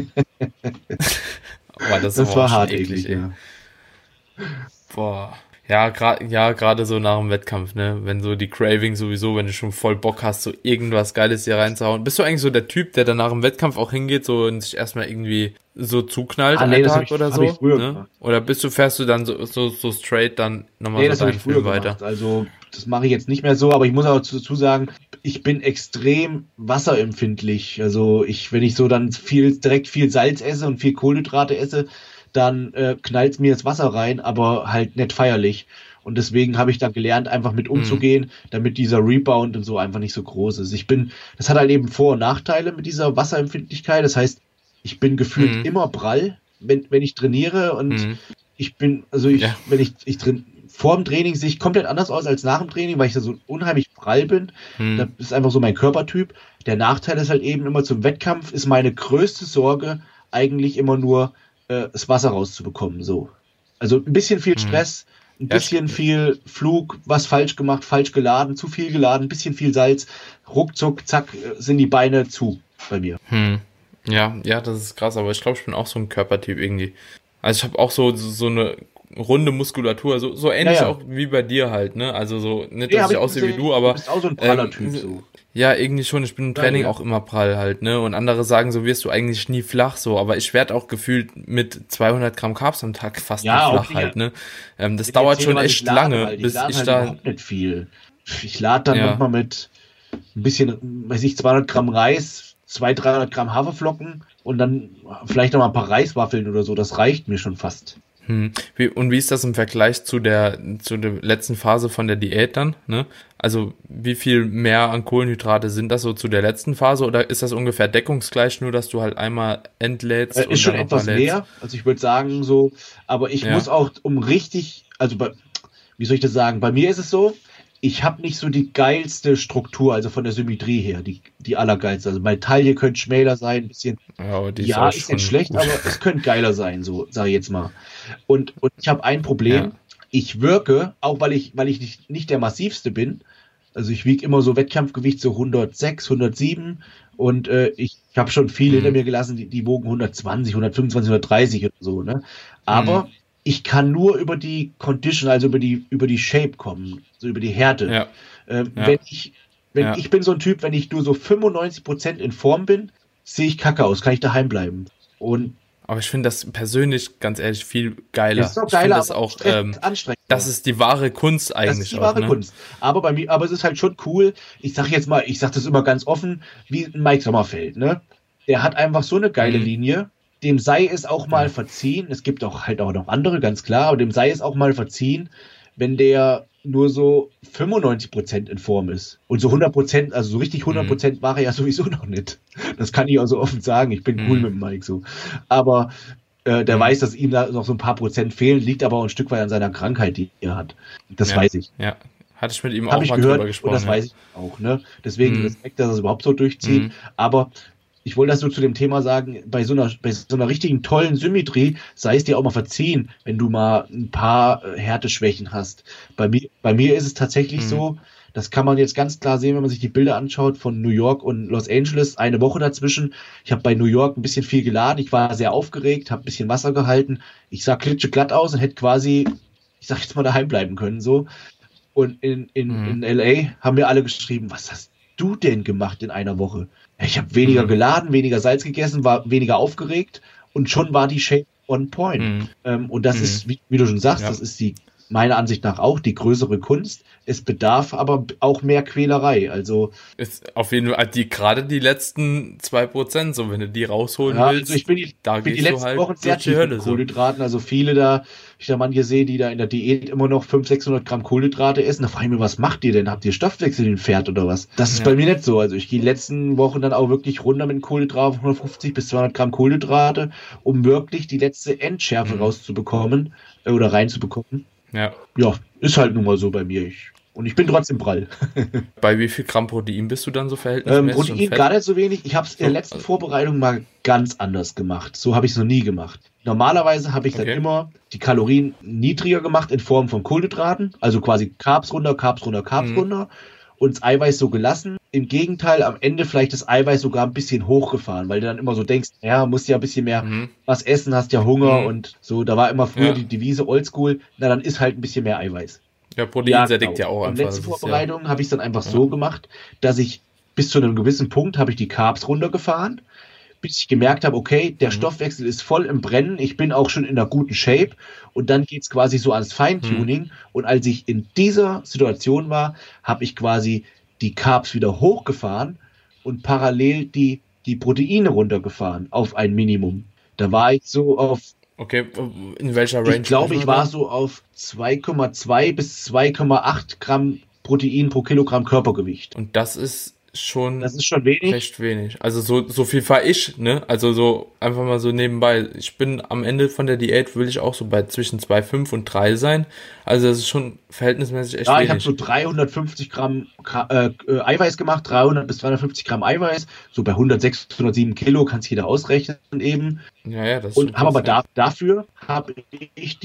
Boah, das war hart eklig, ja. Boah. Ja, gerade so nach dem Wettkampf, ne? Wenn so die Craving sowieso, wenn du schon voll Bock hast, so irgendwas Geiles hier reinzuhauen. Bist du eigentlich so der Typ, der dann nach dem Wettkampf auch hingeht, so und sich erstmal irgendwie so zuknallt einen Tag oder so? Ne? Oder fährst du dann so straight dann nochmal so deinen Film weiter? Gemacht. Also, das mache ich jetzt nicht mehr so, aber ich muss auch dazu sagen, ich bin extrem wasserempfindlich. Also, wenn ich so dann direkt viel Salz esse und viel Kohlenhydrate esse, dann knallt mir das Wasser rein, aber halt nicht feierlich. Und deswegen habe ich dann gelernt, einfach mit umzugehen, damit dieser Rebound und so einfach nicht so groß ist. Das hat halt eben Vor- und Nachteile mit dieser Wasserempfindlichkeit. Das heißt, ich bin gefühlt immer prall, wenn ich trainiere und wenn ich vor dem Training sehe ich komplett anders aus als nach dem Training, weil ich da so unheimlich prall bin. Das ist einfach so mein Körpertyp. Der Nachteil ist halt eben immer zum Wettkampf, ist meine größte Sorge eigentlich immer nur, das Wasser rauszubekommen, so. Also ein bisschen viel Stress, ein bisschen viel Flug, was falsch gemacht, falsch geladen, zu viel geladen, ein bisschen viel Salz, ruckzuck, zack, sind die Beine zu bei mir. Ja, das ist krass, aber ich glaube, ich bin auch so ein Körpertyp irgendwie. Also ich habe auch so eine runde Muskulatur, so ähnlich auch wie bei dir halt, ne? Also so, nicht, dass ich aussehe wie du, aber... Du bist auch so ein praller Typ, so. Ja, irgendwie schon. Ich bin im Training auch immer prall halt, ne? Und andere sagen, so wirst du eigentlich nie flach, so. Aber ich werde auch gefühlt mit 200 Gramm Carbs am Tag fast nicht flach halt, ne? Das dauert schon echt lange, bis ich da... Halt nicht viel. Ich lade dann manchmal mit ein bisschen, weiß ich, 200 Gramm Reis, 200, 300 Gramm Haferflocken und dann vielleicht noch mal ein paar Reiswaffeln oder so. Das reicht mir schon fast. Wie ist das im Vergleich zu der letzten Phase von der Diät dann? Ne? Also wie viel mehr an Kohlenhydrate sind das so zu der letzten Phase oder ist das ungefähr deckungsgleich, nur dass du halt einmal entlädst? Ist schon etwas mehr, also ich würde sagen so, aber ich muss auch wie soll ich das sagen, bei mir ist es so, ich habe nicht so die geilste Struktur, also von der Symmetrie her, die allergeilste. Also meine Taille könnte schmäler sein, ein bisschen. Ja, ist nicht schlecht, gut. Aber es könnte geiler sein, so sage ich jetzt mal. Und ich habe ein Problem. Ja. Ich wirke, auch weil ich nicht der massivste bin. Also ich wiege immer so Wettkampfgewicht so 106, 107 und ich habe schon viele hinter mir gelassen, die wogen 120, 125, 130 oder so. Ne? Aber ich kann nur über die Condition, also über die Shape kommen, so über die Härte. Ja. Ich bin so ein Typ, wenn ich nur so 95% in Form bin, sehe ich kacke aus, kann ich daheim bleiben. Aber ich finde das persönlich, ganz ehrlich, viel geiler. Das ist auch geiler, ich finde das auch anstrengend. Das ist die wahre Kunst eigentlich. Das ist die wahre Kunst. Aber es ist halt schon cool. Ich sage das immer ganz offen, wie Mike Sommerfeld, ne? Der hat einfach so eine geile Linie. Dem sei es auch mal verziehen, es gibt auch noch andere, ganz klar, aber dem sei es auch mal verziehen, wenn der nur so 95% in Form ist. Und so 100%, also so richtig 100% war er ja sowieso noch nicht. Das kann ich auch so offen sagen, ich bin cool mit dem Mike so. Aber der weiß, dass ihm da noch so ein paar Prozent fehlen, liegt aber auch ein Stück weit an seiner Krankheit, die er hat. Das weiß ich. Ja, hatte ich mit ihm auch mal drüber gesprochen. Und das weiß ich auch, ne? Deswegen Respekt, dass er es überhaupt so durchzieht. Aber ich wollte das nur zu dem Thema sagen, bei so einer richtigen tollen Symmetrie sei es dir auch mal verziehen, wenn du mal ein paar Härteschwächen hast. Bei mir ist es tatsächlich so, das kann man jetzt ganz klar sehen, wenn man sich die Bilder anschaut von New York und Los Angeles, eine Woche dazwischen. Ich habe bei New York ein bisschen viel geladen, ich war sehr aufgeregt, habe ein bisschen Wasser gehalten. Ich sah klitscheglatt aus und hätte quasi, ich sag jetzt mal, daheim bleiben können. So. Und in LA haben mir alle geschrieben, was hast du denn gemacht in einer Woche? Ich habe weniger geladen, weniger Salz gegessen, war weniger aufgeregt und schon war die Shape on point. Und das ist, wie du schon sagst, das ist meiner Ansicht nach auch die größere Kunst. Es bedarf aber auch mehr Quälerei. Also ist auf jeden Fall gerade die letzten 2%, so wenn du die rausholen willst. Also ich bin die letzten Wochen sehr tief mit Kohlenhydraten. Also viele da, ich da manche sehe, die da in der Diät immer noch 500, 600 Gramm Kohlenhydrate essen. Da frage ich mich, was macht ihr denn? Habt ihr Stoffwechsel in den Pferd oder was? Das ist bei mir nicht so. Also ich gehe die letzten Wochen dann auch wirklich runter mit Kohlenhydraten, 150 bis 200 Gramm Kohlenhydrate, um wirklich die letzte Endschärfe rauszubekommen oder reinzubekommen. Ja, ist halt nun mal so bei mir. Und ich bin trotzdem prall. Bei wie viel Gramm Protein bist du dann so verhältnismäßig? Protein gar nicht so wenig. Ich habe es in der letzten Vorbereitung mal ganz anders gemacht. So habe ich es noch nie gemacht. Normalerweise habe ich dann immer die Kalorien niedriger gemacht in Form von Kohlenhydraten. Also quasi Carbs runter, Carbs runter, Carbs runter. Und das Eiweiß so gelassen. Im Gegenteil, am Ende vielleicht das Eiweiß sogar ein bisschen hochgefahren, weil du dann immer so denkst, ja, musst ja ein bisschen mehr was essen, hast ja Hunger und so. Da war immer früher die Devise Oldschool, na dann ist halt ein bisschen mehr Eiweiß. Ja, Protein sättigt ja auch einfach. In der letzten Vorbereitung habe ich es dann einfach so gemacht, dass ich bis zu einem gewissen Punkt habe ich die Carbs runtergefahren, bis ich gemerkt habe, okay, der Stoffwechsel ist voll im Brennen, ich bin auch schon in einer guten Shape und dann geht es quasi so ans Feintuning und als ich in dieser Situation war, habe ich quasi die Carbs wieder hochgefahren und parallel die Proteine runtergefahren auf ein Minimum. Da war ich so auf... Okay, in welcher Range? Ich glaube, ich war so auf 2,2 bis 2,8 Gramm Protein pro Kilogramm Körpergewicht. Und das ist schon wenig. Recht wenig. Also so viel fahre ich, ne? Also so einfach mal so nebenbei. Ich bin am Ende von der Diät, will ich auch so bei zwischen 2,5 und 3 sein. Also das ist schon verhältnismäßig echt wenig. Ich habe so 350 Gramm Eiweiß gemacht, 300 bis 350 Gramm Eiweiß. So bei 106, 107 Kilo kann es jeder ausrechnen eben. Ja, das ist und habe aber dafür habe ich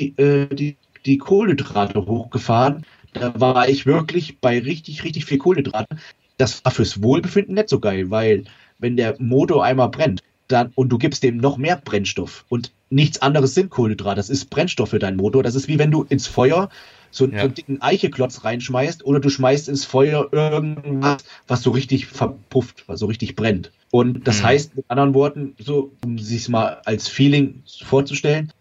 die Kohlenhydrate hochgefahren. Da war ich wirklich bei richtig, richtig viel Kohlenhydraten. Das war fürs Wohlbefinden nicht so geil, weil wenn der Motor einmal brennt und du gibst dem noch mehr Brennstoff und nichts anderes sind Kohlenhydrate, das ist Brennstoff für deinen Motor, das ist wie wenn du ins Feuer so einen dicken Eicheklotz reinschmeißt oder du schmeißt ins Feuer irgendwas, was so richtig verpufft, was so richtig brennt. Und das heißt, mit anderen Worten, so um sich mal als Feeling vorzustellen, du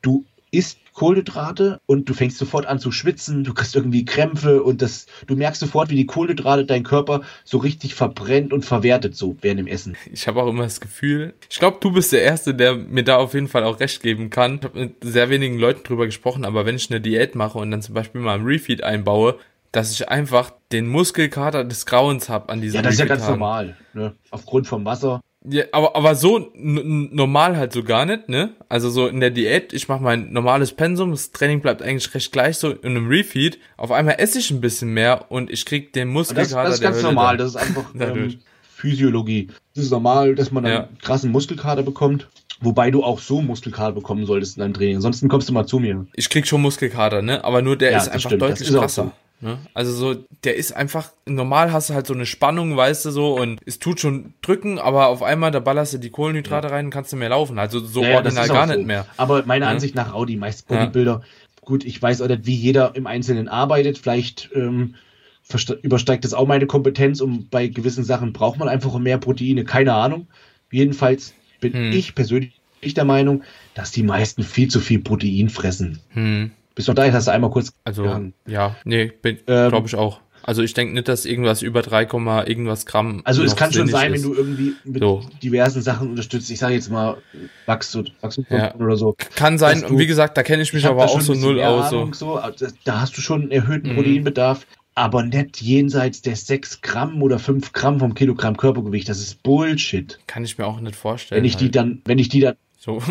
isst Kohlenhydrate und du fängst sofort an zu schwitzen, du kriegst irgendwie Krämpfe und du merkst sofort, wie die Kohlenhydrate deinen Körper so richtig verbrennt und verwertet, so während dem Essen. Ich habe auch immer das Gefühl, ich glaube, du bist der Erste, der mir da auf jeden Fall auch recht geben kann. Ich habe mit sehr wenigen Leuten drüber gesprochen, aber wenn ich eine Diät mache und dann zum Beispiel mal einen Refeed einbaue, dass ich einfach den Muskelkater des Grauens habe an diesem Ja, das ist ja ganz Refeed-Tagen. normal, ne? Aufgrund vom Wasser. Ja, aber so normal halt so gar nicht, ne? Also so in der Diät, ich mache mein normales Pensum, das Training bleibt eigentlich recht gleich, so in einem Refeed. Auf einmal esse ich ein bisschen mehr und ich krieg den Muskelkater Das ist ganz normal, das ist einfach dadurch. Physiologie. Das ist normal, dass man dann Ja. krassen Muskelkater bekommt. Wobei du auch so Muskelkater bekommen solltest in deinem Training. Ansonsten kommst du mal zu mir. Ich krieg schon Muskelkater, ne? Aber nur der Ja, ist das einfach stimmt, das deutlich ist auch krasser. so. Ne? Also so, der ist einfach, normal hast du halt so eine Spannung, weißt du so, und es tut schon drücken, aber auf einmal, da ballerst du die Kohlenhydrate rein und kannst du mehr laufen. Also so Ja, das original ist auch gar so. nicht mehr. Aber meiner Ja. Ansicht nach auch die meisten Bodybuilder. Gut, ich weiß auch nicht, wie jeder im Einzelnen arbeitet. Vielleicht übersteigt das auch meine Kompetenz und bei gewissen Sachen braucht man einfach mehr Proteine. Keine Ahnung. Jedenfalls bin ich persönlich der Meinung, dass die meisten viel zu viel Protein fressen. Bis du da hast du einmal kurz Also, gehangen. ja, nee, glaube ich auch. Also ich denke nicht, dass irgendwas über 3, irgendwas Gramm. Also es noch kann schon sinnig sein, ist. wenn du irgendwie mit So. diversen Sachen unterstützt. Ich sage jetzt mal Wachstum Ja. oder so. Kann sein, dass du- und wie gesagt, da kenne ich mich hab aber da auch schon so ein bisschen null mehr aus. Ahnung, So. so. Da hast du schon einen erhöhten Proteinbedarf, aber nicht jenseits der 6 Gramm oder 5 Gramm vom Kilogramm Körpergewicht. Das ist Bullshit. Kann ich mir auch nicht vorstellen. Wenn ich die dann So,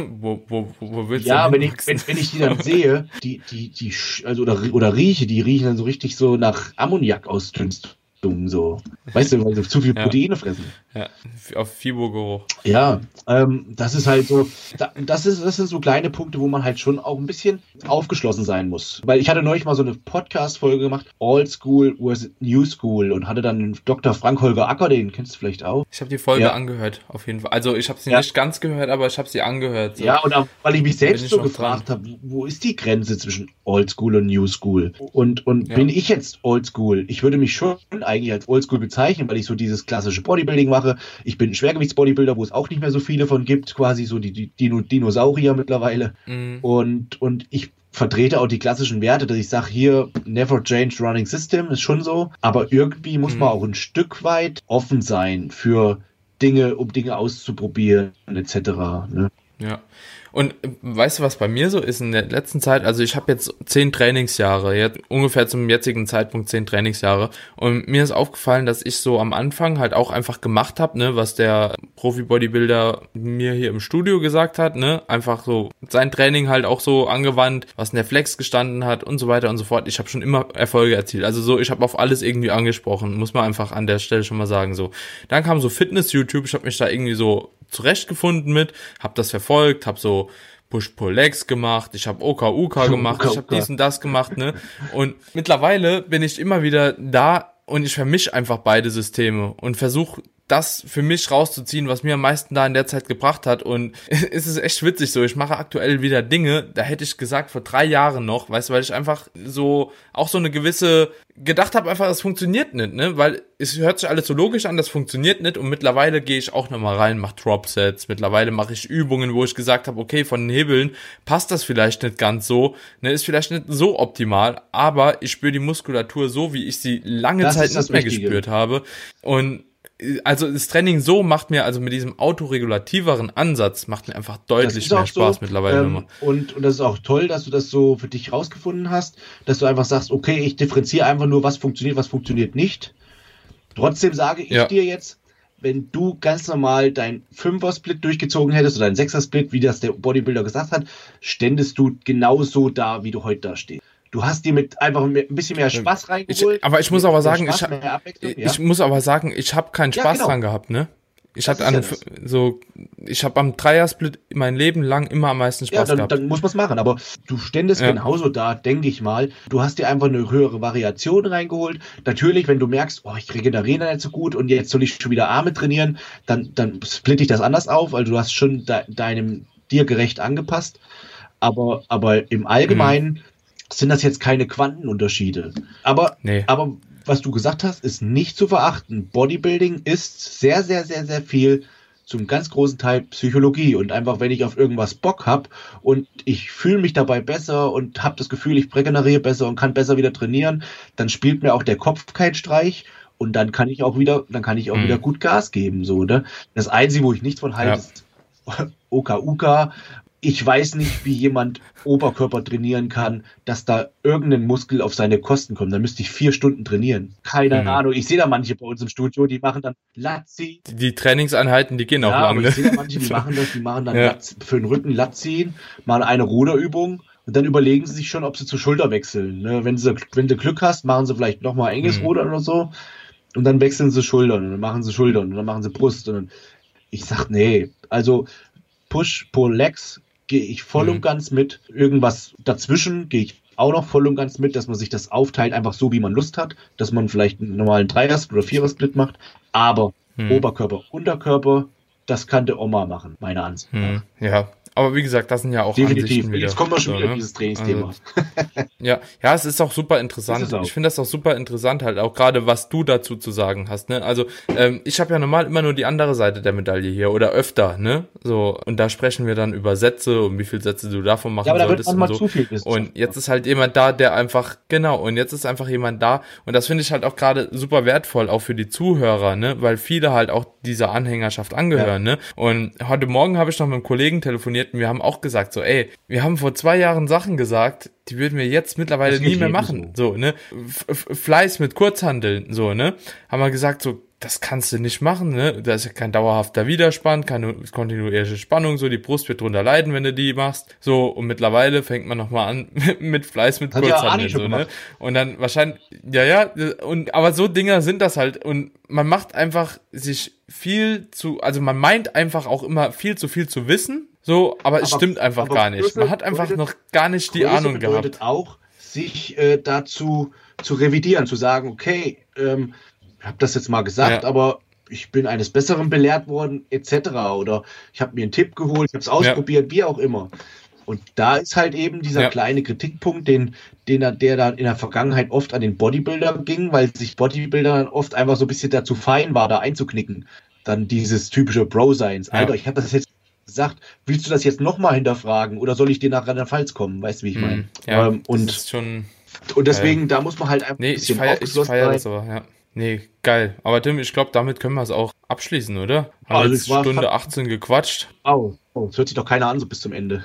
wo willst ja, du wenn denn wenn ich die dann sehe, also oder rieche, die riechen dann so richtig so nach Ammoniak-Ausdünstung, so. Weißt du, weil sie zu viel Ja. Proteine fressen. Ja, auf Fibo-Geruch. Ja, das ist halt so, das sind so kleine Punkte, wo man halt schon auch ein bisschen aufgeschlossen sein muss. Weil ich hatte neulich mal so eine Podcast-Folge gemacht, Old School vs. New School, und hatte dann den Dr. Frank-Holger Acker, den kennst du vielleicht auch. Ich habe die Folge Ja. angehört, auf jeden Fall. Also ich habe sie Ja. nicht ganz gehört, aber ich habe sie angehört. So. Ja, und auch, weil ich mich bin selbst ich so noch gefragt habe, wo ist die Grenze zwischen Old School und New School? Und Ja. bin ich jetzt Old School? Ich würde mich schon eigentlich als Old School bezeichnen, weil ich so dieses klassische Bodybuilding mache. Ich bin ein Schwergewichtsbodybuilder, wo es auch nicht mehr so viele von gibt, quasi so die Dinosaurier mittlerweile. Und ich vertrete auch die klassischen Werte, dass ich sage, hier, never change running system, ist schon so. Aber irgendwie muss man auch ein Stück weit offen sein für Dinge, um Dinge auszuprobieren, etc. Ne? Ja. Und weißt du, was bei mir so ist in der letzten Zeit? Also ich habe jetzt 10 Trainingsjahre, jetzt ungefähr zum jetzigen Zeitpunkt 10 Trainingsjahre. Und mir ist aufgefallen, dass ich so am Anfang halt auch einfach gemacht habe, ne, was der Profi-Bodybuilder mir hier im Studio gesagt hat, ne, einfach so sein Training halt auch so angewandt, was in der Flex gestanden hat und so weiter und so fort. Ich habe schon immer Erfolge erzielt. Also so, ich habe auf alles irgendwie angesprochen, muss man einfach an der Stelle schon mal sagen. So, dann kam so Fitness-YouTube, ich habe mich da irgendwie so zurechtgefunden mit, hab das verfolgt, hab so Push-Pull-Legs gemacht, ich habe OK-UK gemacht, ich habe dies und das gemacht, ne? Und mittlerweile bin ich immer wieder da und ich vermische einfach beide Systeme und versuche das für mich rauszuziehen, was mir am meisten da in der Zeit gebracht hat. Und es ist echt witzig so, ich mache aktuell wieder Dinge, da hätte ich gesagt vor 3 Jahren noch, weißt du, weil ich einfach so, auch so eine gewisse, gedacht habe einfach, das funktioniert nicht, ne, weil es hört sich alles so logisch an, das funktioniert nicht, und mittlerweile gehe ich auch nochmal rein, mache Drop-Sets, mittlerweile mache ich Übungen, wo ich gesagt habe, okay, von den Hebeln passt das vielleicht nicht ganz so, ne, ist vielleicht nicht so optimal, aber ich spüre die Muskulatur so, wie ich sie lange Das Zeit ist das nicht mehr Wichtige. gespürt habe. Und also das Training so macht mir, also mit diesem autoregulativeren Ansatz, macht mir einfach Das deutlich ist auch mehr Spaß so, mittlerweile nochmal. und das ist auch toll, dass du das so für dich rausgefunden hast, dass du einfach sagst, okay, ich differenziere einfach nur, was funktioniert nicht. Trotzdem sage ich Ja. dir jetzt, wenn du ganz normal dein 5er-Split durchgezogen hättest oder dein 6er-Split, wie das der Bodybuilder gesagt hat, ständest du genauso da, wie du heute da stehst. Du hast dir mit einfach ein bisschen mehr Spaß reingeholt. Aber ich muss aber mehr sagen, Spaß, mehr Abwechslung, ja? ich muss aber sagen, ich habe keinen Ja, Spaß genau. dran gehabt, ne? Ich Das hatte ist ja ich habe am Dreier-Split mein Leben lang immer am meisten Ja, Spaß gehabt. dann muss man es machen. Aber du ständest Ja. genauso da, denke ich mal. Du hast dir einfach eine höhere Variation reingeholt. Natürlich, wenn du merkst, oh, ich regeneriere nicht so gut und jetzt soll ich schon wieder Arme trainieren, dann splitte ich das anders auf, weil du hast schon deinem dir gerecht angepasst. Aber im Allgemeinen sind das jetzt keine Quantenunterschiede. Aber was du gesagt hast, ist nicht zu verachten. Bodybuilding ist sehr, sehr, sehr, sehr viel zum ganz großen Teil Psychologie. Und einfach, wenn ich auf irgendwas Bock habe und ich fühle mich dabei besser und habe das Gefühl, ich regeneriere besser und kann besser wieder trainieren, dann spielt mir auch der Kopf keinen Streich. Und dann kann ich auch wieder gut Gas geben, so, ne? Das Einzige, wo ich nichts von halte, ist Oka. Ich weiß nicht, wie jemand Oberkörper trainieren kann, dass da irgendein Muskel auf seine Kosten kommt. Da müsste ich 4 Stunden trainieren. Keine Ahnung. Ich sehe da manche bei uns im Studio, die machen dann Latzi. Die Trainingseinheiten, die gehen auch lang. Aber ich sehe da manche, die machen dann Latz, für den Rücken Latziehen, machen eine Ruderübung. Und dann überlegen sie sich schon, ob sie zur Schulter wechseln. Ne? Wenn du Glück hast, machen sie vielleicht nochmal enges Rudern oder so. Und dann wechseln sie Schultern und dann machen sie Schultern und dann machen sie Brust. Und dann, ich sag, nee, also Push-Pull-Legs gehe ich voll und ganz mit. Irgendwas dazwischen gehe ich auch noch voll und ganz mit, dass man sich das aufteilt, einfach so, wie man Lust hat. Dass man vielleicht einen normalen Dreier- oder Vierer-Split macht. Aber Oberkörper, Unterkörper, das kann der Oma machen, meiner Ansicht nach. Ja, aber wie gesagt, das sind ja auch Definitiv. Ansichten wieder. Jetzt kommen wir schon wieder in dieses Trainingsthema. Also, ja, es ist auch super interessant. Ich finde das auch super interessant halt, auch gerade was du dazu zu sagen hast, ne? Also, ich habe ja normal immer nur die andere Seite der Medaille hier oder öfter, ne? So, und da sprechen wir dann über Sätze und wie viele Sätze du davon machen solltest und so. Zu viel und jetzt ist halt jemand da, der einfach, und jetzt ist einfach jemand da und das finde ich halt auch gerade super wertvoll, auch für die Zuhörer, ne? Weil viele halt auch dieser Anhängerschaft angehören, ne? Und heute Morgen habe ich noch mit einem Kollegen telefoniert und wir haben auch gesagt, so, ey, wir haben vor 2 Jahren Sachen gesagt, die würden wir jetzt mittlerweile nie mehr machen, so, ne? Fleiß mit Kurzhanteln, so, ne? Haben wir gesagt, so, das kannst du nicht machen, ne? Da ist ja kein dauerhafter Widerspann, keine kontinuierliche Spannung, so, die Brust wird drunter leiden, wenn du die machst, so, und mittlerweile fängt man nochmal an mit Fleiß mit Kurzhanteln, so, ne? Und dann wahrscheinlich, aber so Dinger sind das halt, und man macht einfach sich also man meint einfach auch immer viel zu wissen, so, aber es stimmt einfach gar nicht. Man hat einfach noch gar nicht die Ahnung gehabt. Das bedeutet auch, sich dazu zu revidieren, zu sagen, okay, ich habe das jetzt mal gesagt, aber ich bin eines Besseren belehrt worden, etc. Oder ich habe mir einen Tipp geholt, ich habe es ausprobiert, wie auch immer. Und da ist halt eben dieser kleine Kritikpunkt, der dann in der Vergangenheit oft an den Bodybuilder ging, weil sich Bodybuilder dann oft einfach so ein bisschen dazu fein war, da einzuknicken. Dann dieses typische Bro-Seins. Alter, ich habe das jetzt gesagt, willst du das jetzt nochmal hinterfragen oder soll ich dir nach Rheinland-Pfalz kommen? Weißt du, wie ich meine? Das ist schon... Und deswegen, da muss man halt einfach ein bisschen aufgeschlossen sein. Ich feiere das aber, ja. Nee, geil. Aber Tim, ich glaube, damit können wir es auch abschließen, oder? Haben wir jetzt Stunde 18 gequatscht. Das hört sich doch keiner an, so bis zum Ende.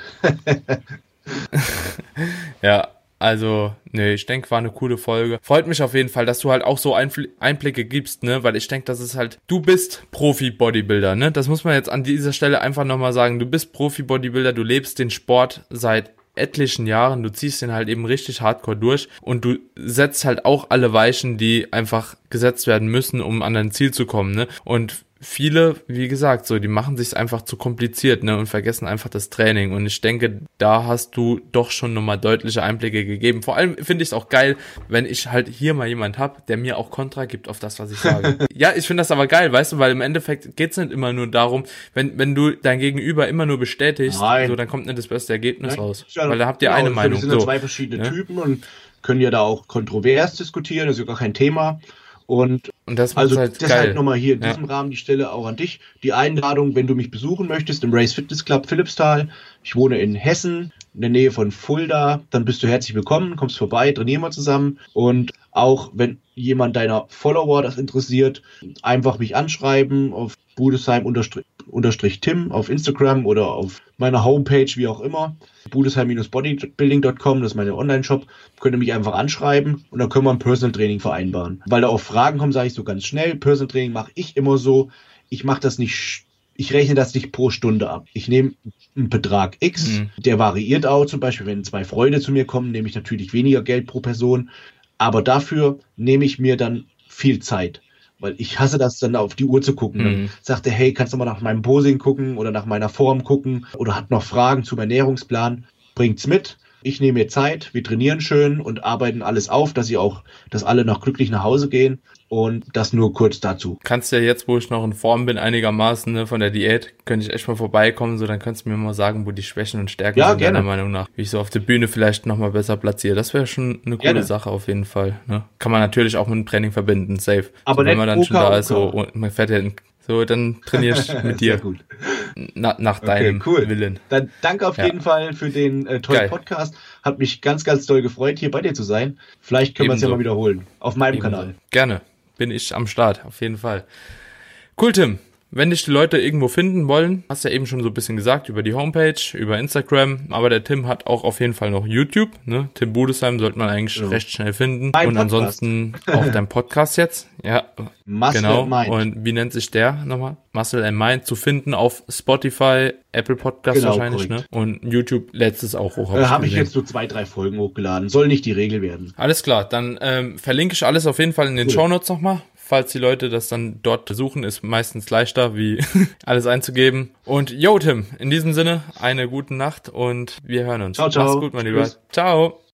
Ja, also, ich denke, war eine coole Folge. Freut mich auf jeden Fall, dass du halt auch so Einblicke gibst, ne, weil ich denke, das ist halt, du bist Profi-Bodybuilder, ne, das muss man jetzt an dieser Stelle einfach nochmal sagen, du bist Profi-Bodybuilder, du lebst den Sport seit etlichen Jahren, du ziehst den halt eben richtig hardcore durch und du setzt halt auch alle Weichen, die einfach gesetzt werden müssen, um an dein Ziel zu kommen, ne, und viele, wie gesagt, so, die machen sich's einfach zu kompliziert, ne, und vergessen einfach das Training. Und ich denke, da hast du doch schon nochmal deutliche Einblicke gegeben. Vor allem finde ich es auch geil, wenn ich halt hier mal jemand hab, der mir auch Kontra gibt auf das, was ich sage. Ja, ich finde das aber geil, weißt du, weil im Endeffekt geht's nicht immer nur darum, wenn du dein Gegenüber immer nur bestätigst, so, dann kommt nicht das beste Ergebnis raus. Ja, weil da habt ihr eine Meinung. Wir sind ja 2 verschiedene Typen und können ja da auch kontrovers diskutieren, das ist ja gar kein Thema. Und das also halt deshalb geil. Nochmal hier in diesem Rahmen die Stelle auch an dich. Die Einladung, wenn du mich besuchen möchtest im Race Fitness Club Philippsthal. Ich wohne in Hessen, in der Nähe von Fulda. Dann bist du herzlich willkommen, kommst vorbei, trainieren wir zusammen. Und auch wenn jemand deiner Follower das interessiert, einfach mich anschreiben auf Budesheim_Tim auf Instagram oder auf meiner Homepage, wie auch immer. Budesheim-bodybuilding.com, das ist mein Online-Shop. Könnt ihr mich einfach anschreiben und dann können wir ein Personal Training vereinbaren. Weil da auch Fragen kommen, sage ich so ganz schnell. Personal Training mache ich immer so. Ich rechne das nicht pro Stunde ab. Ich nehme einen Betrag X, der variiert auch. Zum Beispiel, wenn 2 Freunde zu mir kommen, nehme ich natürlich weniger Geld pro Person. Aber dafür nehme ich mir dann viel Zeit. Weil ich hasse das, dann auf die Uhr zu gucken. Dann sagt er, hey, kannst du mal nach meinem Posing gucken oder nach meiner Form gucken oder hat noch Fragen zum Ernährungsplan, bringt's mit. Ich nehme mir Zeit, wir trainieren schön und arbeiten alles auf, dass alle noch glücklich nach Hause gehen. Und das nur kurz dazu. Kannst ja jetzt, wo ich noch in Form bin, einigermaßen, ne, von der Diät, könnte ich echt mal vorbeikommen, so, dann könntest du mir mal sagen, wo die Schwächen und Stärken sind, gerne. deiner Meinung nach. Wie ich so auf der Bühne vielleicht nochmal besser platziere. Das wäre schon eine coole Sache auf jeden Fall, ne. Kann man natürlich auch mit dem Training verbinden, safe. Aber so, wenn man dann schon da ist, so, und man fährt ja So, dann trainiere ich mit dir. Sehr gut. Nach deinem Willen. Dann danke auf jeden Fall für den tollen Podcast. Hat mich ganz, ganz doll gefreut, hier bei dir zu sein. Vielleicht können wir es ja mal wiederholen. Auf meinem Kanal. Gerne. Bin ich am Start, auf jeden Fall. Cool, Tim. Wenn dich die Leute irgendwo finden wollen, hast du ja eben schon so ein bisschen gesagt, über die Homepage, über Instagram, aber der Tim hat auch auf jeden Fall noch YouTube, ne? Tim Budesheim sollte man eigentlich recht schnell finden. Und ansonsten auch dein Podcast jetzt. Ja, Muscle and Mind. Und wie nennt sich der nochmal? Muscle and Mind zu finden auf Spotify, Apple Podcast wahrscheinlich, korrekt. Ne? Und YouTube letztes auch hoch. Habe ich jetzt nur 2-3 Folgen hochgeladen. Soll nicht die Regel werden. Alles klar, dann verlinke ich alles auf jeden Fall in den Shownotes nochmal. Falls die Leute das dann dort suchen, ist meistens leichter, wie alles einzugeben. Und yo, Tim, in diesem Sinne, eine gute Nacht und wir hören uns. Ciao, ciao. Mach's gut, mein Lieber. Ciao.